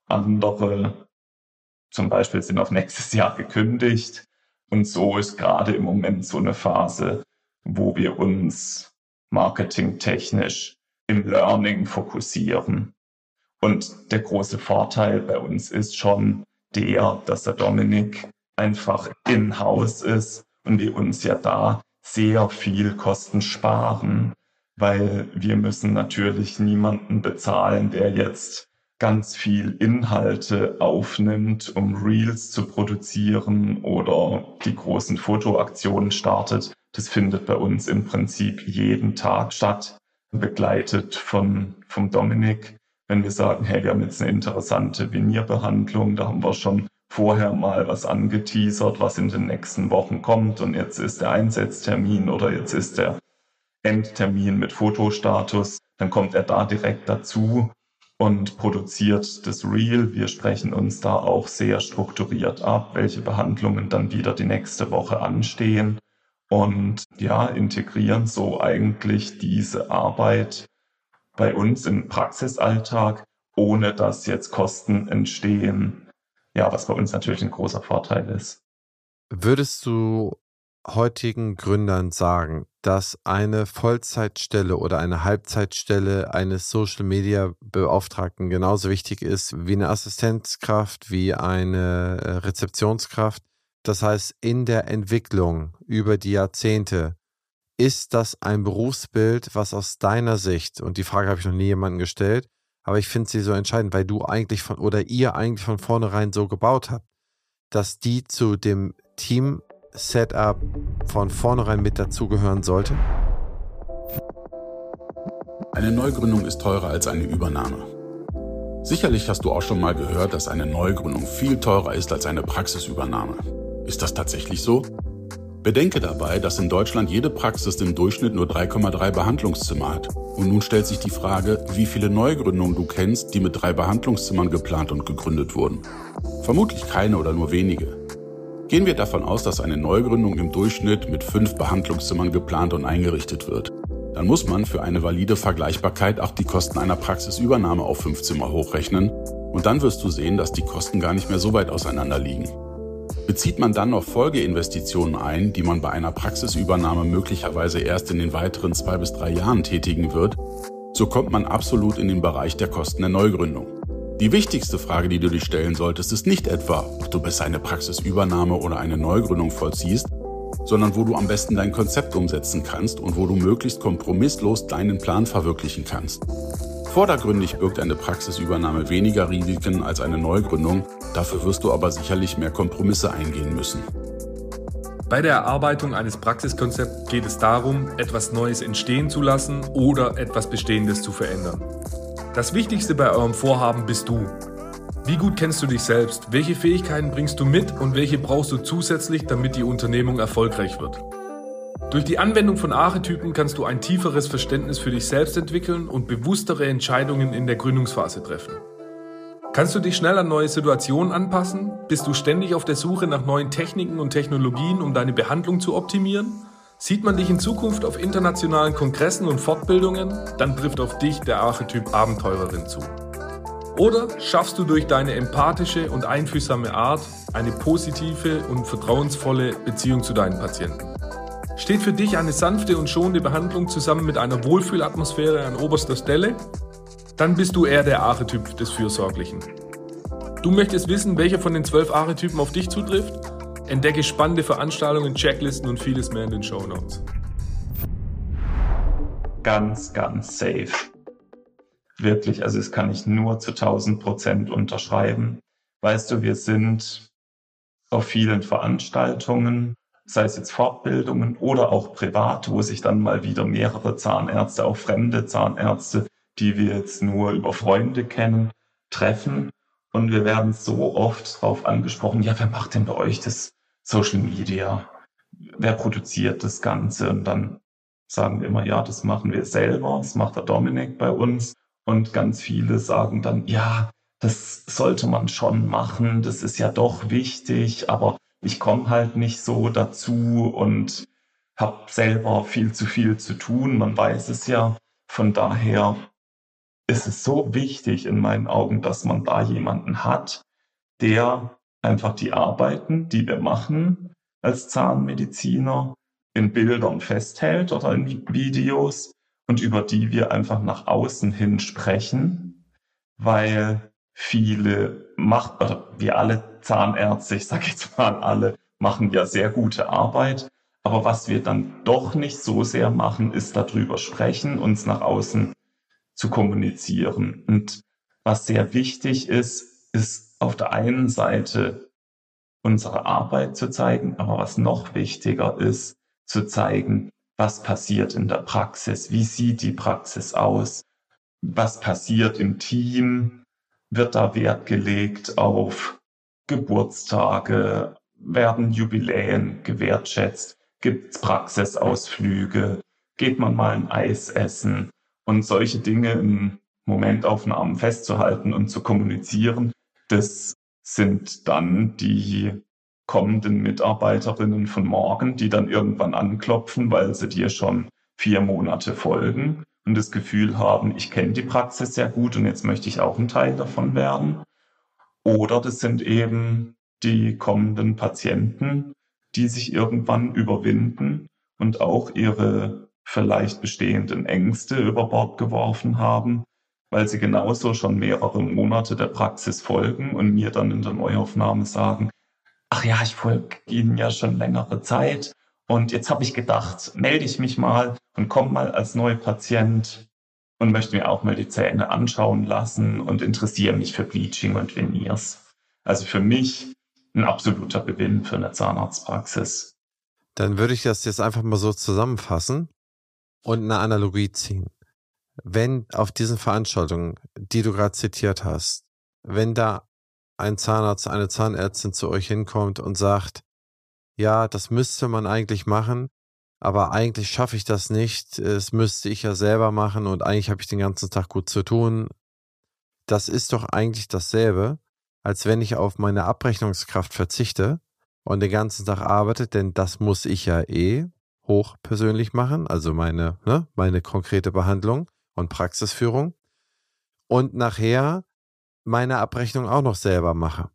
Andere zum Beispiel sind auf nächstes Jahr gekündigt. Und so ist gerade im Moment so eine Phase, wo wir uns marketingtechnisch im Learning fokussieren. Und der große Vorteil bei uns ist schon der, dass der Dominik einfach in-house ist und wir uns ja da sehr viel Kosten sparen, weil wir müssen natürlich niemanden bezahlen, der jetzt ganz viel Inhalte aufnimmt, um Reels zu produzieren oder die großen Fotoaktionen startet. Das findet bei uns im Prinzip jeden Tag statt, begleitet von vom Dominik. Wenn wir sagen, hey, wir haben jetzt eine interessante Venierbehandlung, da haben wir schon vorher mal was angeteasert, was in den nächsten Wochen kommt und jetzt ist der Einsetztermin oder jetzt ist der Endtermin mit Fotostatus, dann kommt er da direkt dazu und produziert das Reel. Wir sprechen uns da auch sehr strukturiert ab, welche Behandlungen dann wieder die nächste Woche anstehen und ja, integrieren so eigentlich diese Arbeit bei uns im Praxisalltag, ohne dass jetzt Kosten entstehen. Ja, was bei uns natürlich ein großer Vorteil ist. Würdest du heutigen Gründern sagen, dass eine Vollzeitstelle oder eine Halbzeitstelle eines Social-Media-Beauftragten genauso wichtig ist wie eine Assistenzkraft, wie eine Rezeptionskraft? Das heißt, in der Entwicklung über die Jahrzehnte, ist das ein Berufsbild, was aus deiner Sicht, und die Frage habe ich noch nie jemandem gestellt, aber ich finde sie so entscheidend, weil du eigentlich von, oder ihr eigentlich von vornherein so gebaut habt, dass die zu dem Team-Setup von vornherein mit dazugehören sollte? Eine Neugründung ist teurer als eine Übernahme. Sicherlich hast du auch schon mal gehört, dass eine Neugründung viel teurer ist als eine Praxisübernahme. Ist das tatsächlich so? Bedenke dabei, dass in Deutschland jede Praxis im Durchschnitt nur drei Komma drei Behandlungszimmer hat. Und nun stellt sich die Frage, wie viele Neugründungen du kennst, die mit drei Behandlungszimmern geplant und gegründet wurden. Vermutlich keine oder nur wenige. Gehen wir davon aus, dass eine Neugründung im Durchschnitt mit fünf Behandlungszimmern geplant und eingerichtet wird. Dann muss man für eine valide Vergleichbarkeit auch die Kosten einer Praxisübernahme auf fünf Zimmer hochrechnen und dann wirst du sehen, dass die Kosten gar nicht mehr so weit auseinander liegen. Bezieht man dann noch Folgeinvestitionen ein, die man bei einer Praxisübernahme möglicherweise erst in den weiteren zwei bis drei Jahren tätigen wird, so kommt man absolut in den Bereich der Kosten der Neugründung. Die wichtigste Frage, die du dir stellen solltest, ist nicht etwa, ob du besser eine Praxisübernahme oder eine Neugründung vollziehst, sondern wo du am besten dein Konzept umsetzen kannst und wo du möglichst kompromisslos deinen Plan verwirklichen kannst. Vordergründig birgt eine Praxisübernahme weniger Risiken als eine Neugründung, dafür wirst du aber sicherlich mehr Kompromisse eingehen müssen. Bei der Erarbeitung eines Praxiskonzepts geht es darum, etwas Neues entstehen zu lassen oder etwas Bestehendes zu verändern. Das Wichtigste bei eurem Vorhaben bist du. Wie gut kennst du dich selbst? Welche Fähigkeiten bringst du mit und welche brauchst du zusätzlich, damit die Unternehmung erfolgreich wird? Durch die Anwendung von Archetypen kannst du ein tieferes Verständnis für dich selbst entwickeln und bewusstere Entscheidungen in der Gründungsphase treffen. Kannst du dich schnell an neue Situationen anpassen? Bist du ständig auf der Suche nach neuen Techniken und Technologien, um deine Behandlung zu optimieren? Sieht man dich in Zukunft auf internationalen Kongressen und Fortbildungen, dann trifft auf dich der Archetyp Abenteurerin zu. Oder schaffst du durch deine empathische und einfühlsame Art eine positive und vertrauensvolle Beziehung zu deinen Patienten? Steht für dich eine sanfte und schonende Behandlung zusammen mit einer Wohlfühlatmosphäre an oberster Stelle? Dann bist du eher der Archetyp des Fürsorglichen. Du möchtest wissen, welcher von den zwölf Archetypen auf dich zutrifft? Entdecke spannende Veranstaltungen, Checklisten und vieles mehr in den Shownotes. Ganz, ganz safe. Wirklich, also das kann ich nur zu tausend Prozent unterschreiben. Weißt du, wir sind auf vielen Veranstaltungen, sei es jetzt Fortbildungen oder auch privat, wo sich dann mal wieder mehrere Zahnärzte, auch fremde Zahnärzte, die wir jetzt nur über Freunde kennen, treffen. Und wir werden so oft darauf angesprochen, ja, wer macht denn bei euch das Social Media? Wer produziert das Ganze? Und dann sagen wir immer, ja, das machen wir selber, das macht der Dominik bei uns. Und ganz viele sagen dann, ja, das sollte man schon machen, das ist ja doch wichtig, aber ich komme halt nicht so dazu und habe selber viel zu viel zu tun, man weiß es ja. Von daher ist es so wichtig in meinen Augen, dass man da jemanden hat, der einfach die Arbeiten, die wir machen als Zahnmediziner, in Bildern festhält oder in Videos und über die wir einfach nach außen hin sprechen, weil viele machen, oder wir alle Zahnärzte, ich sage jetzt mal alle, machen ja sehr gute Arbeit, aber was wir dann doch nicht so sehr machen, ist darüber sprechen, uns nach außen zu kommunizieren. Und was sehr wichtig ist, ist auf der einen Seite unsere Arbeit zu zeigen, aber was noch wichtiger ist, zu zeigen, was passiert in der Praxis, wie sieht die Praxis aus, was passiert im Team, wird da Wert gelegt auf Geburtstage, werden Jubiläen gewertschätzt, gibt es Praxisausflüge, geht man mal ein Eis essen und solche Dinge in Momentaufnahmen festzuhalten und zu kommunizieren, das sind dann die kommenden Mitarbeiterinnen von morgen, die dann irgendwann anklopfen, weil sie dir schon vier Monate folgen und das Gefühl haben, ich kenne die Praxis sehr gut und jetzt möchte ich auch ein Teil davon werden. Oder das sind eben die kommenden Patienten, die sich irgendwann überwinden und auch ihre vielleicht bestehenden Ängste über Bord geworfen haben, weil sie genauso schon mehrere Monate der Praxis folgen und mir dann in der Neuaufnahme sagen, ach ja, ich folge Ihnen ja schon längere Zeit und jetzt habe ich gedacht, melde ich mich mal und komme mal als Neupatient und möchte mir auch mal die Zähne anschauen lassen und interessiere mich für Bleaching und Veneers. Also für mich ein absoluter Gewinn für eine Zahnarztpraxis. Dann würde ich das jetzt einfach mal so zusammenfassen und eine Analogie ziehen. Wenn auf diesen Veranstaltungen, die du gerade zitiert hast, wenn da ein Zahnarzt, eine Zahnärztin zu euch hinkommt und sagt, ja, das müsste man eigentlich machen, aber eigentlich schaffe ich das nicht, es müsste ich ja selber machen und eigentlich habe ich den ganzen Tag gut zu tun. Das ist doch eigentlich dasselbe, als wenn ich auf meine Abrechnungskraft verzichte und den ganzen Tag arbeitet, denn das muss ich ja eh hochpersönlich machen, also meine, ne, meine konkrete Behandlung und Praxisführung, und nachher meine Abrechnung auch noch selber mache.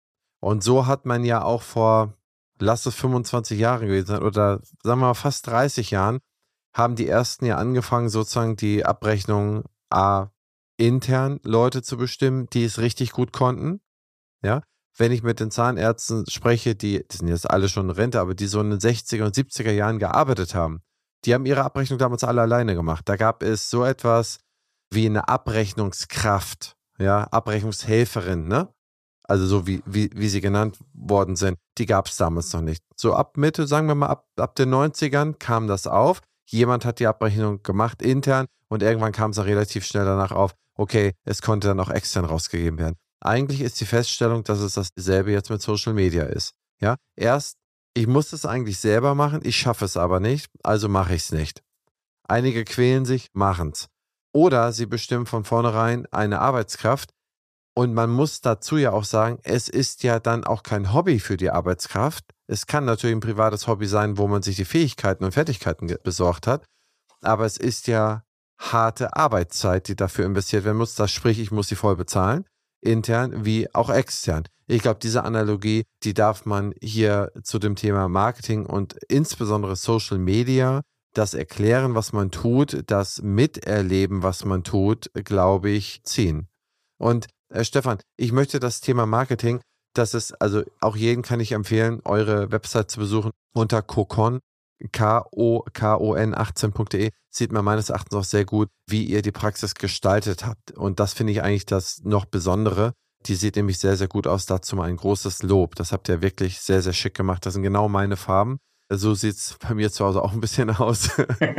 Und so hat man ja auch vor, lass es fünfundzwanzig Jahre gewesen sein, oder sagen wir mal fast dreißig Jahren, haben die ersten ja angefangen, sozusagen die Abrechnung A, intern Leute zu bestimmen, die es richtig gut konnten. Ja, wenn ich mit den Zahnärzten spreche, die, die sind jetzt alle schon in Rente, aber die so in den sechziger und siebziger Jahren gearbeitet haben, die haben ihre Abrechnung damals alle alleine gemacht. Da gab es so etwas wie eine Abrechnungskraft, ja, Abrechnungshelferin, ne? Also so wie, wie, wie sie genannt worden sind, die gab es damals noch nicht. So ab Mitte, sagen wir mal ab, ab den neunzigern kam das auf. Jemand hat die Abrechnung gemacht intern und irgendwann kam es dann relativ schnell danach auf, okay, es konnte dann auch extern rausgegeben werden. Eigentlich ist die Feststellung, dass es dasselbe jetzt mit Social Media ist. Ja, erst, ich muss es eigentlich selber machen, ich schaffe es aber nicht, also mache ich es nicht. Einige quälen sich, machen es. Oder sie bestimmen von vornherein eine Arbeitskraft. Und man muss dazu ja auch sagen, es ist ja dann auch kein Hobby für die Arbeitskraft. Es kann natürlich ein privates Hobby sein, wo man sich die Fähigkeiten und Fertigkeiten besorgt hat. Aber es ist ja harte Arbeitszeit, die dafür investiert werden muss. Das sprich, ich muss sie voll bezahlen, intern wie auch extern. Ich glaube, diese Analogie, die darf man hier zu dem Thema Marketing und insbesondere Social Media, das Erklären, was man tut, das Miterleben, was man tut, glaube ich, ziehen. Und Äh, Stefan, ich möchte das Thema Marketing, das ist, also auch jedem kann ich empfehlen, eure Website zu besuchen unter Kokon, K O K O N achtzehn punkt de, sieht man meines Erachtens auch sehr gut, wie ihr die Praxis gestaltet habt. Und das finde ich eigentlich das noch Besondere. Die sieht nämlich sehr, sehr gut aus. Dazu mal ein großes Lob. Das habt ihr wirklich sehr, sehr schick gemacht. Das sind genau meine Farben. So sieht es bei mir zu Hause auch ein bisschen aus.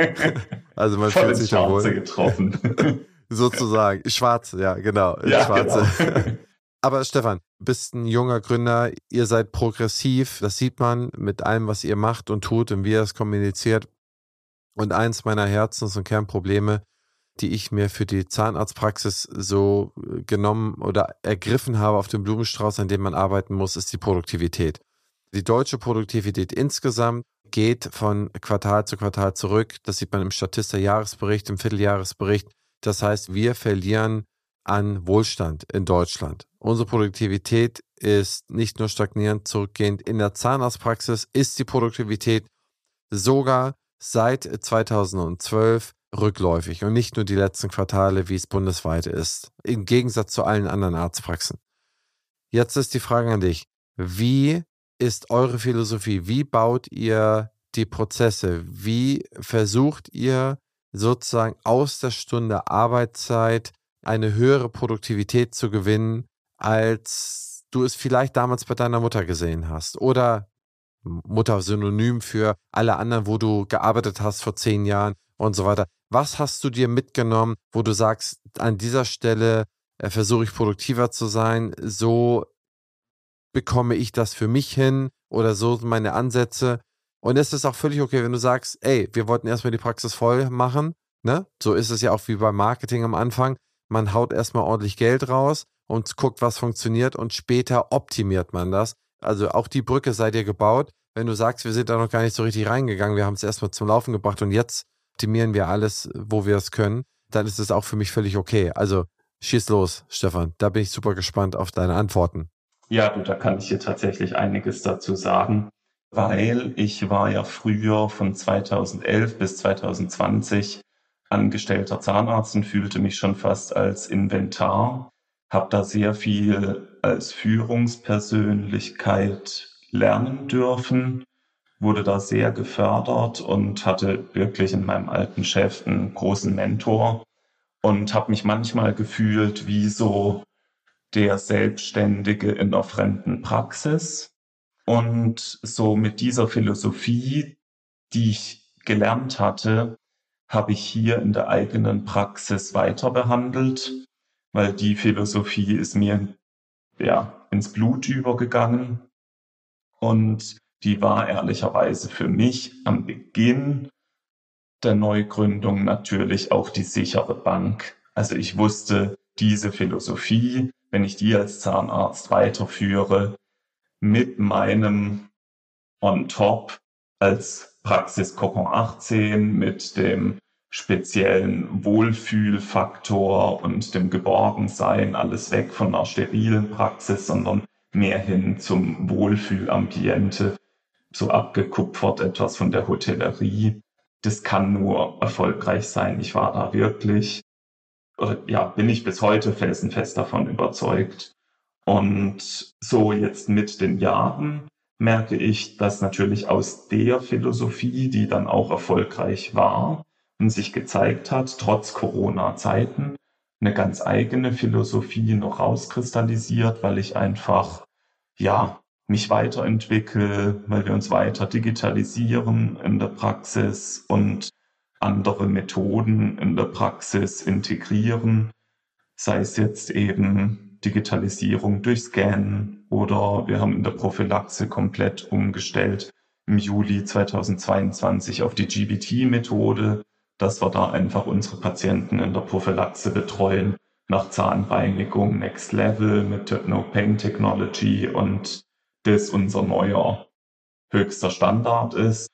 Also man fühlt sich da wohl getroffen. Sozusagen. Schwarze, ja, genau. Ja, Schwarze. genau. Aber Stefan, du bist ein junger Gründer, ihr seid progressiv, das sieht man mit allem, was ihr macht und tut und wie ihr es kommuniziert. Und eins meiner Herzens- und Kernprobleme, die ich mir für die Zahnarztpraxis so genommen oder ergriffen habe auf dem Blumenstrauß, an dem man arbeiten muss, ist die Produktivität. Die deutsche Produktivität insgesamt geht von Quartal zu Quartal zurück. Das sieht man im Statista-Jahresbericht, im Vierteljahresbericht. Das heißt, wir verlieren an Wohlstand in Deutschland. Unsere Produktivität ist nicht nur stagnierend zurückgehend. In der Zahnarztpraxis ist die Produktivität sogar seit zweitausendzwölf rückläufig und nicht nur die letzten Quartale, wie es bundesweit ist. Im Gegensatz zu allen anderen Arztpraxen. Jetzt ist die Frage an dich. Wie ist eure Philosophie? Wie baut ihr die Prozesse? Wie versucht ihr sozusagen aus der Stunde Arbeitszeit eine höhere Produktivität zu gewinnen, als du es vielleicht damals bei deiner Mutter gesehen hast? Oder Mutter synonym für alle anderen, wo du gearbeitet hast vor zehn Jahren und so weiter. Was hast du dir mitgenommen, wo du sagst, an dieser Stelle äh, versuche ich produktiver zu sein, so bekomme ich das für mich hin oder so sind meine Ansätze? Und es ist auch völlig okay, wenn du sagst, ey, wir wollten erstmal die Praxis voll machen, ne? So ist es ja auch wie beim Marketing am Anfang. Man haut erstmal ordentlich Geld raus und guckt, was funktioniert und später optimiert man das. Also auch die Brücke sei dir gebaut. Wenn du sagst, wir sind da noch gar nicht so richtig reingegangen, wir haben es erstmal zum Laufen gebracht und jetzt optimieren wir alles, wo wir es können, dann ist es auch für mich völlig okay. Also schieß los, Stefan. Da bin ich super gespannt auf deine Antworten. Ja, du, da kann ich dir tatsächlich einiges dazu sagen, weil ich war ja früher von zweitausendelf bis zweitausendzwanzig angestellter Zahnarzt und fühlte mich schon fast als Inventar, habe da sehr viel als Führungspersönlichkeit lernen dürfen, wurde da sehr gefördert und hatte wirklich in meinem alten Chef einen großen Mentor und habe mich manchmal gefühlt wie so der Selbstständige in einer fremden Praxis. Und so mit dieser Philosophie, die ich gelernt hatte, habe ich hier in der eigenen Praxis weiter behandelt, weil die Philosophie ist mir ja ins Blut übergegangen. Und die war ehrlicherweise für mich am Beginn der Neugründung natürlich auch die sichere Bank. Also ich wusste, diese Philosophie, wenn ich die als Zahnarzt weiterführe, mit meinem on top als Praxis Cocon achtzehn mit dem speziellen Wohlfühlfaktor und dem Geborgensein, alles weg von einer sterilen Praxis, sondern mehr hin zum Wohlfühlambiente, so abgekupfert etwas von der Hotellerie. Das kann nur erfolgreich sein. Ich war da wirklich, oder ja, bin ich bis heute felsenfest davon überzeugt. Und so jetzt mit den Jahren merke ich, dass natürlich aus der Philosophie, die dann auch erfolgreich war und sich gezeigt hat, trotz Corona-Zeiten, eine ganz eigene Philosophie noch rauskristallisiert, weil ich einfach, ja, mich weiterentwickle, weil wir uns weiter digitalisieren in der Praxis und andere Methoden in der Praxis integrieren, sei es jetzt eben Digitalisierung durch Scan oder wir haben in der Prophylaxe komplett umgestellt im Juli zweitausendzweiundzwanzig auf die G B T-Methode, dass wir da einfach unsere Patienten in der Prophylaxe betreuen nach Zahnreinigung Next Level mit No Pain Technology und das unser neuer höchster Standard ist.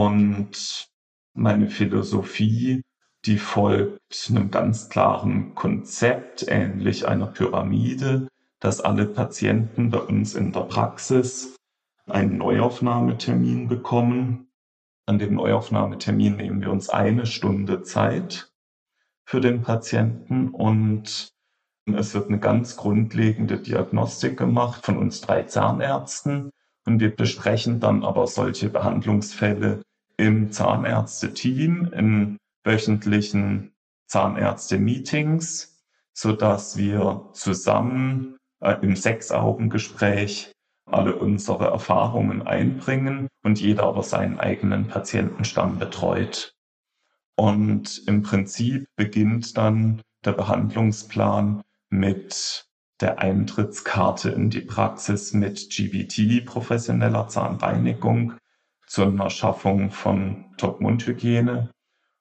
Und meine Philosophie, die folgt einem ganz klaren Konzept, ähnlich einer Pyramide, dass alle Patienten bei uns in der Praxis einen Neuaufnahmetermin bekommen. An dem Neuaufnahmetermin nehmen wir uns eine Stunde Zeit für den Patienten und es wird eine ganz grundlegende Diagnostik gemacht von uns drei Zahnärzten und wir besprechen dann aber solche Behandlungsfälle im Zahnärzte-Team in wöchentlichen Zahnärzte-Meetings, sodass wir zusammen äh, im Sechs-Augen-Gespräch alle unsere Erfahrungen einbringen und jeder aber seinen eigenen Patientenstamm betreut. Und im Prinzip beginnt dann der Behandlungsplan mit der Eintrittskarte in die Praxis mit G B T, professioneller Zahnreinigung, zu einer Schaffung von Top-Mundhygiene.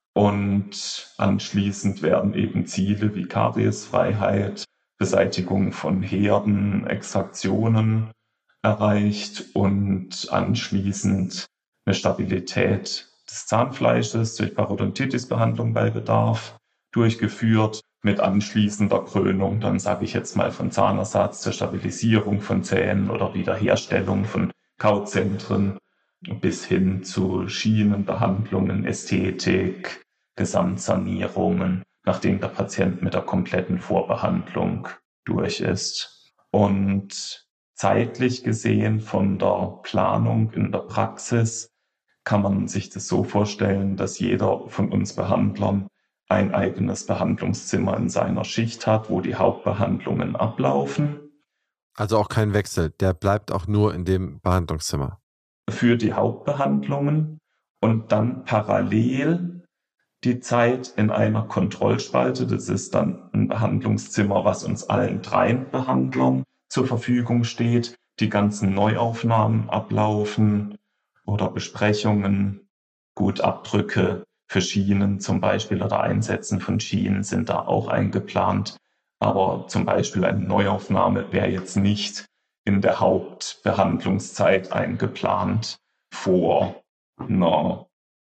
Und anschließend werden eben Ziele wie Kariesfreiheit, Beseitigung von Herden, Extraktionen erreicht und anschließend eine Stabilität des Zahnfleisches durch Parodontitis-Behandlung bei Bedarf durchgeführt, mit anschließender Krönung, dann sage ich jetzt mal von Zahnersatz zur Stabilisierung von Zähnen oder Wiederherstellung von Kauzentren bis hin zu Schienenbehandlungen, Ästhetik, Gesamtsanierungen, nachdem der Patient mit der kompletten Vorbehandlung durch ist. Und zeitlich gesehen von der Planung in der Praxis kann man sich das so vorstellen, dass jeder von uns Behandlern ein eigenes Behandlungszimmer in seiner Schicht hat, wo die Hauptbehandlungen ablaufen. Also auch kein Wechsel, der bleibt auch nur in dem Behandlungszimmer. Für die Hauptbehandlungen und dann parallel die Zeit in einer Kontrollspalte. Das ist dann ein Behandlungszimmer, was uns allen dreien Behandlern zur Verfügung steht. Die ganzen Neuaufnahmen ablaufen oder Besprechungen, gut Abdrücke für Schienen zum Beispiel oder Einsetzen von Schienen sind da auch eingeplant. Aber zum Beispiel eine Neuaufnahme wäre jetzt nicht in der Hauptbehandlungszeit eingeplant vor einer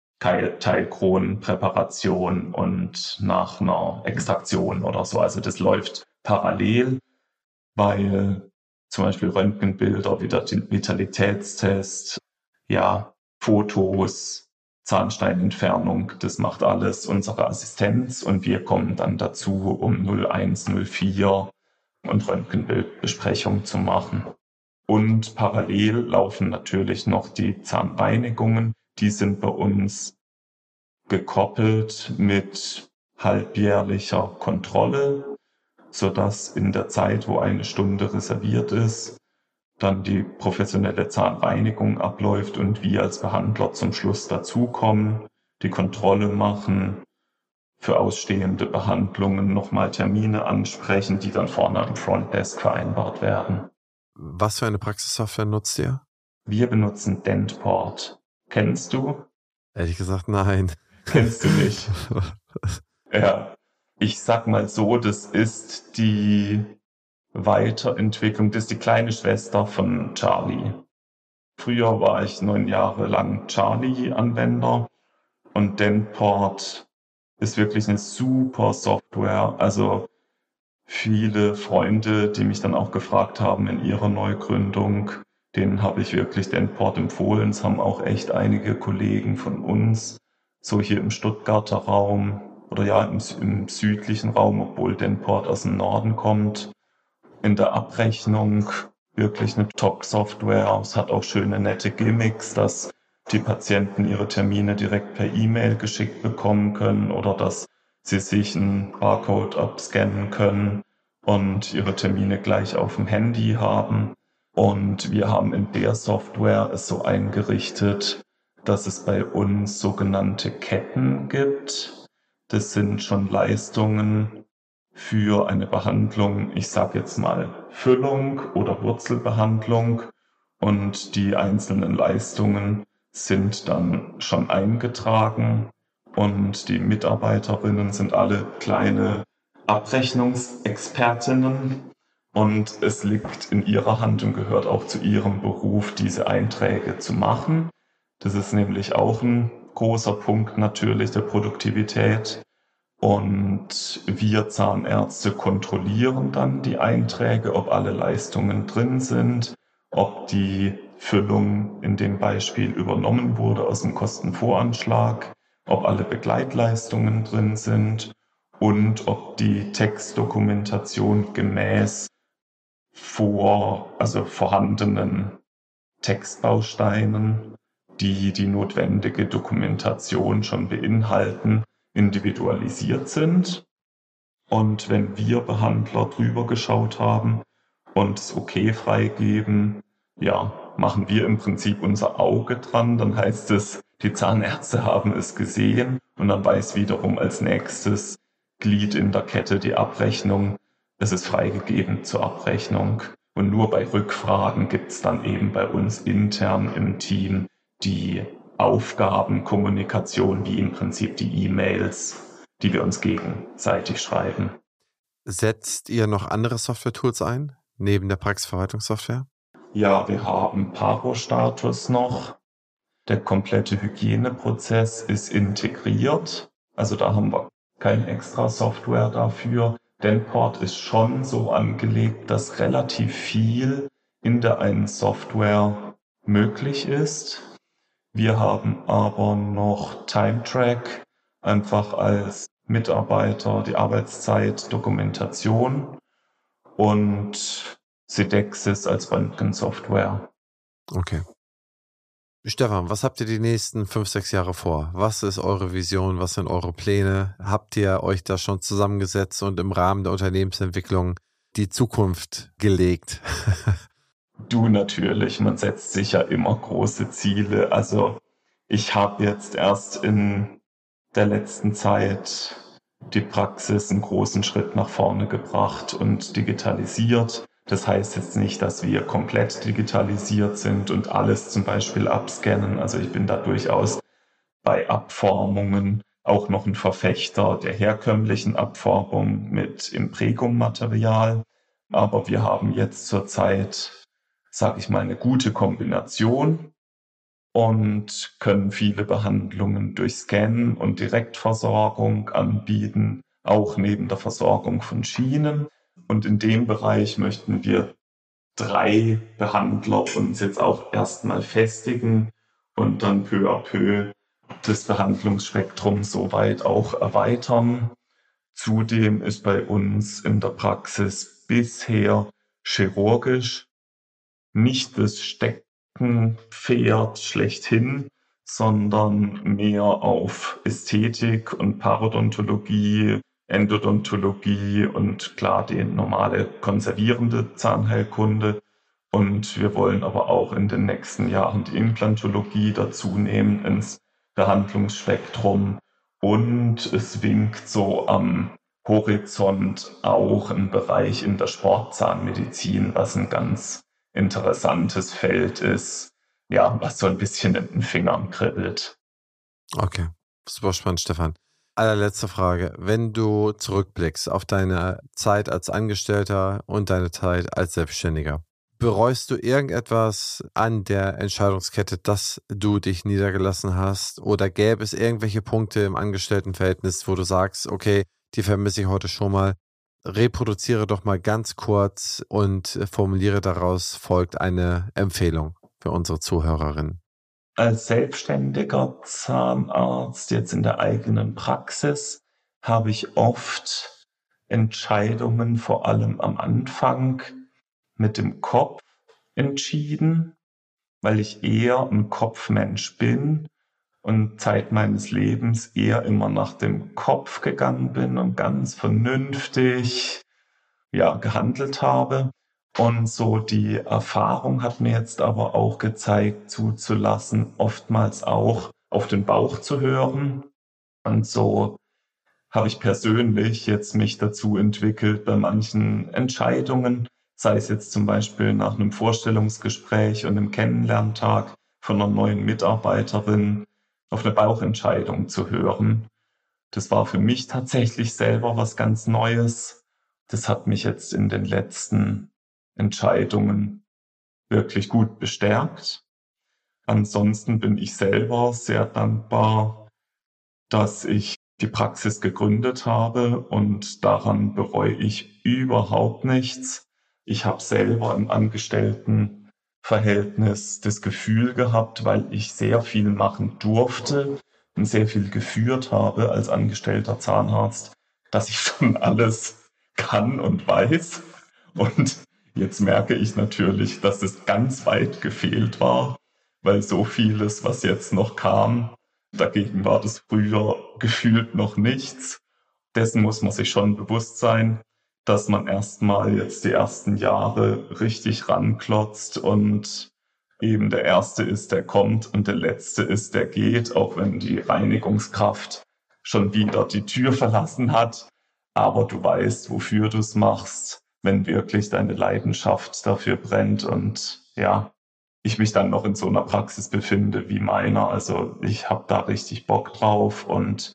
Teilkronenpräparation und nach einer Extraktion oder so. Also das läuft parallel, weil zum Beispiel Röntgenbilder, Vitalitätstest, ja, Fotos, Zahnsteinentfernung, das macht alles unsere Assistenz und wir kommen dann dazu, um null eins, null vier und Röntgenbildbesprechung zu machen. Und parallel laufen natürlich noch die Zahnreinigungen. Die sind bei uns gekoppelt mit halbjährlicher Kontrolle, sodass in der Zeit, wo eine Stunde reserviert ist, dann die professionelle Zahnreinigung abläuft und wir als Behandler zum Schluss dazukommen, die Kontrolle machen, für ausstehende Behandlungen nochmal Termine ansprechen, die dann vorne am Frontdesk vereinbart werden. Was für eine Praxissoftware nutzt ihr? Wir benutzen Dentport. Kennst du? Ehrlich gesagt, nein. Kennst du nicht? Ja, ich sag mal so, das ist die Weiterentwicklung, das ist die kleine Schwester von Charlie. Früher war ich neun Jahre lang Charlie-Anwender und Dentport ist wirklich eine super Software. Also viele Freunde, die mich dann auch gefragt haben in ihrer Neugründung, denen habe ich wirklich Dentport empfohlen. Es haben auch echt einige Kollegen von uns, so hier im Stuttgarter Raum oder ja im, im südlichen Raum, obwohl Dentport aus dem Norden kommt, in der Abrechnung wirklich eine Top-Software. Es hat auch schöne, nette Gimmicks, dass die Patienten ihre Termine direkt per E-Mail geschickt bekommen können oder dass sie sich einen Barcode abscannen können und ihre Termine gleich auf dem Handy haben. Und wir haben in der Software es so eingerichtet, dass es bei uns sogenannte Ketten gibt. Das sind schon Leistungen für eine Behandlung, ich sage jetzt mal Füllung oder Wurzelbehandlung. Und die einzelnen Leistungen sind dann schon eingetragen. Und die Mitarbeiterinnen sind alle kleine Abrechnungsexpertinnen. Und es liegt in ihrer Hand und gehört auch zu ihrem Beruf, diese Einträge zu machen. Das ist nämlich auch ein großer Punkt natürlich der Produktivität. Und wir Zahnärzte kontrollieren dann die Einträge, ob alle Leistungen drin sind, ob die Füllung in dem Beispiel übernommen wurde aus dem Kostenvoranschlag, ob alle Begleitleistungen drin sind und ob die Textdokumentation gemäß vor, also vorhandenen Textbausteinen, die die notwendige Dokumentation schon beinhalten, individualisiert sind. Und wenn wir Behandler drüber geschaut haben und es okay freigeben, ja, machen wir im Prinzip unser Auge dran. Dann heißt es, die Zahnärzte haben es gesehen und dann weiß wiederum als nächstes Glied in der Kette die Abrechnung. Es ist freigegeben zur Abrechnung. Und nur bei Rückfragen gibt es dann eben bei uns intern im Team die Aufgabenkommunikation, wie im Prinzip die E-Mails, die wir uns gegenseitig schreiben. Setzt ihr noch andere Software-Tools ein, neben der Praxisverwaltungssoftware? Ja, wir haben Paro-Status noch. Der komplette Hygieneprozess ist integriert. Also da haben wir keine extra Software dafür. Dentport ist schon so angelegt, dass relativ viel in der einen Software möglich ist. Wir haben aber noch TimeTrack, einfach als Mitarbeiter die Arbeitszeit, Dokumentation und Sidexis als Röntgensoftware. Okay. Stefan, was habt ihr die nächsten fünf, sechs Jahre vor? Was ist eure Vision? Was sind eure Pläne? Habt ihr euch da schon zusammengesetzt und im Rahmen der Unternehmensentwicklung die Zukunft gelegt? Du natürlich, man setzt sich ja immer große Ziele. Also ich habe jetzt erst in der letzten Zeit die Praxis einen großen Schritt nach vorne gebracht und digitalisiert. Das heißt jetzt nicht, dass wir komplett digitalisiert sind und alles zum Beispiel abscannen. Also ich bin da durchaus bei Abformungen auch noch ein Verfechter der herkömmlichen Abformung mit Imprägummaterial. Aber wir haben jetzt zurzeit, sage ich mal, eine gute Kombination und können viele Behandlungen durch Scan und Direktversorgung anbieten, auch neben der Versorgung von Schienen. Und in dem Bereich möchten wir drei Behandler uns jetzt auch erstmal festigen und dann peu à peu das Behandlungsspektrum soweit auch erweitern. Zudem ist bei uns in der Praxis bisher chirurgisch nicht das Steckenpferd schlechthin, sondern mehr auf Ästhetik und Parodontologie, Endodontologie und klar die normale konservierende Zahnheilkunde. Und wir wollen aber auch in den nächsten Jahren die Implantologie dazu nehmen ins Behandlungsspektrum. Und es winkt so am Horizont auch ein Bereich in der Sportzahnmedizin, was ein ganz interessantes Feld ist, ja, was so ein bisschen in den Fingern kribbelt. Okay, super spannend, Stefan. Allerletzte Frage. Wenn du zurückblickst auf deine Zeit als Angestellter und deine Zeit als Selbstständiger, Bereust du irgendetwas an der Entscheidungskette, dass du dich niedergelassen hast? Oder gäbe es irgendwelche Punkte im Angestelltenverhältnis, wo du sagst, okay, die vermisse ich heute schon mal? Reproduziere doch mal ganz kurz und formuliere daraus folgt eine Empfehlung für unsere Zuhörerinnen. Als selbstständiger Zahnarzt jetzt in der eigenen Praxis habe ich oft Entscheidungen vor allem am Anfang mit dem Kopf entschieden, weil ich eher ein Kopfmensch bin und Zeit meines Lebens eher immer nach dem Kopf gegangen bin und ganz vernünftig ja, gehandelt habe. Und so die Erfahrung hat mir jetzt aber auch gezeigt, zuzulassen, oftmals auch auf den Bauch zu hören. Und so habe ich persönlich jetzt mich dazu entwickelt, bei manchen Entscheidungen, sei es jetzt zum Beispiel nach einem Vorstellungsgespräch und einem Kennenlerntag von einer neuen Mitarbeiterin, auf eine Bauchentscheidung zu hören. Das war für mich tatsächlich selber was ganz Neues. Das hat mich jetzt in den letzten Entscheidungen wirklich gut bestärkt. Ansonsten bin ich selber sehr dankbar, dass ich die Praxis gegründet habe und daran bereue ich überhaupt nichts. Ich habe selber im Angestelltenverhältnis das Gefühl gehabt, weil ich sehr viel machen durfte und sehr viel geführt habe als angestellter Zahnarzt, dass ich schon alles kann und weiß. Und jetzt merke ich natürlich, dass es ganz weit gefehlt war, weil so vieles, was jetzt noch kam, dagegen war das früher gefühlt noch nichts. Dessen muss man sich schon bewusst sein, dass man erstmal jetzt die ersten Jahre richtig ranklotzt und eben der Erste ist, der kommt und der Letzte ist, der geht, auch wenn die Reinigungskraft schon wieder die Tür verlassen hat. Aber du weißt, wofür du es machst, wenn wirklich deine Leidenschaft dafür brennt und ja, ich mich dann noch in so einer Praxis befinde wie meiner. Also ich habe da richtig Bock drauf und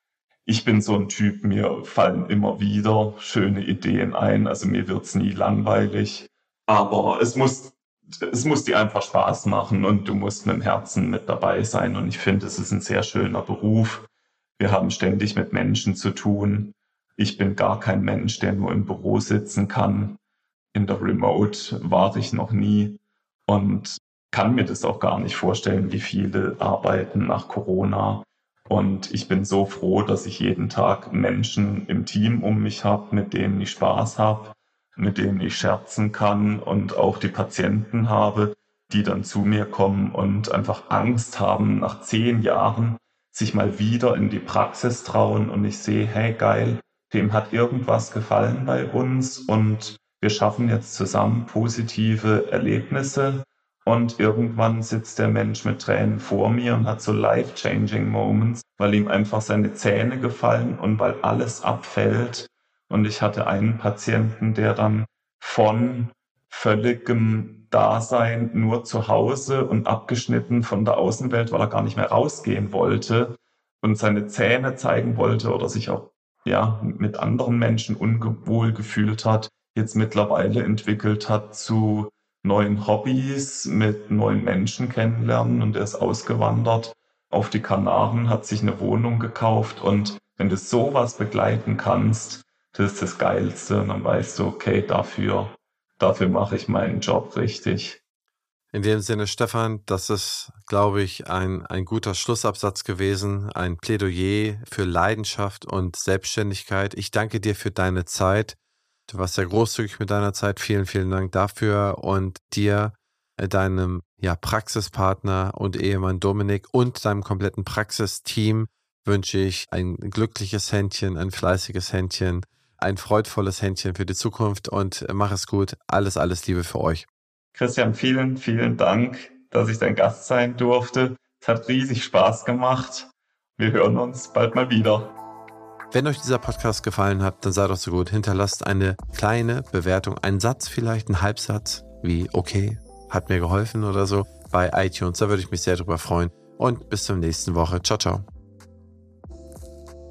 ich bin so ein Typ, mir fallen immer wieder schöne Ideen ein. Also mir wird's nie langweilig, aber es muss, es muss dir einfach Spaß machen und du musst mit dem Herzen mit dabei sein. Und ich finde, es ist ein sehr schöner Beruf. Wir haben ständig mit Menschen zu tun. Ich bin gar kein Mensch, der nur im Büro sitzen kann. In der Remote war ich noch nie und kann mir das auch gar nicht vorstellen, wie viele arbeiten nach Corona. Und ich bin so froh, dass ich jeden Tag Menschen im Team um mich habe, mit denen ich Spaß habe, mit denen ich scherzen kann und auch die Patienten habe, die dann zu mir kommen und einfach Angst haben, nach zehn Jahren sich mal wieder in die Praxis trauen und ich sehe, hey geil, dem hat irgendwas gefallen bei uns und wir schaffen jetzt zusammen positive Erlebnisse und irgendwann sitzt der Mensch mit Tränen vor mir und hat so life-changing Moments, weil ihm einfach seine Zähne gefallen und weil alles abfällt. Und ich hatte einen Patienten, der dann von völligem Dasein nur zu Hause und abgeschnitten von der Außenwelt, weil er gar nicht mehr rausgehen wollte und seine Zähne zeigen wollte oder sich auch ja, mit anderen Menschen unwohl gefühlt hat, jetzt mittlerweile entwickelt hat zu neuen Hobbys, mit neuen Menschen kennenlernen und er ist ausgewandert auf die Kanaren, hat sich eine Wohnung gekauft und wenn du sowas begleiten kannst, das ist das Geilste und dann weißt du, okay, dafür, dafür mache ich meinen Job richtig. In dem Sinne, Stefan, das ist, glaube ich, ein, ein guter Schlussabsatz gewesen, ein Plädoyer für Leidenschaft und Selbstständigkeit. Ich danke dir für deine Zeit. Du warst sehr großzügig mit deiner Zeit. Vielen, vielen Dank dafür und dir, deinem ja, Praxispartner und Ehemann Dominik und deinem kompletten Praxisteam wünsche ich ein glückliches Händchen, ein fleißiges Händchen, ein freudvolles Händchen für die Zukunft und mach es gut. Alles, alles Liebe für euch. Christian, vielen, vielen Dank, dass ich dein Gast sein durfte. Es hat riesig Spaß gemacht. Wir hören uns bald mal wieder. Wenn euch dieser Podcast gefallen hat, dann seid doch so gut. Hinterlasst eine kleine Bewertung, einen Satz vielleicht, einen Halbsatz, wie okay, hat mir geholfen oder so, bei iTunes. Da würde ich mich sehr drüber freuen. Und bis zur nächsten Woche. Ciao, ciao.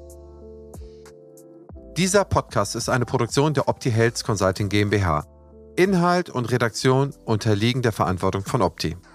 Dieser Podcast ist eine Produktion der OptiHealth Consulting GmbH. Inhalt und Redaktion unterliegen der Verantwortung von Opti.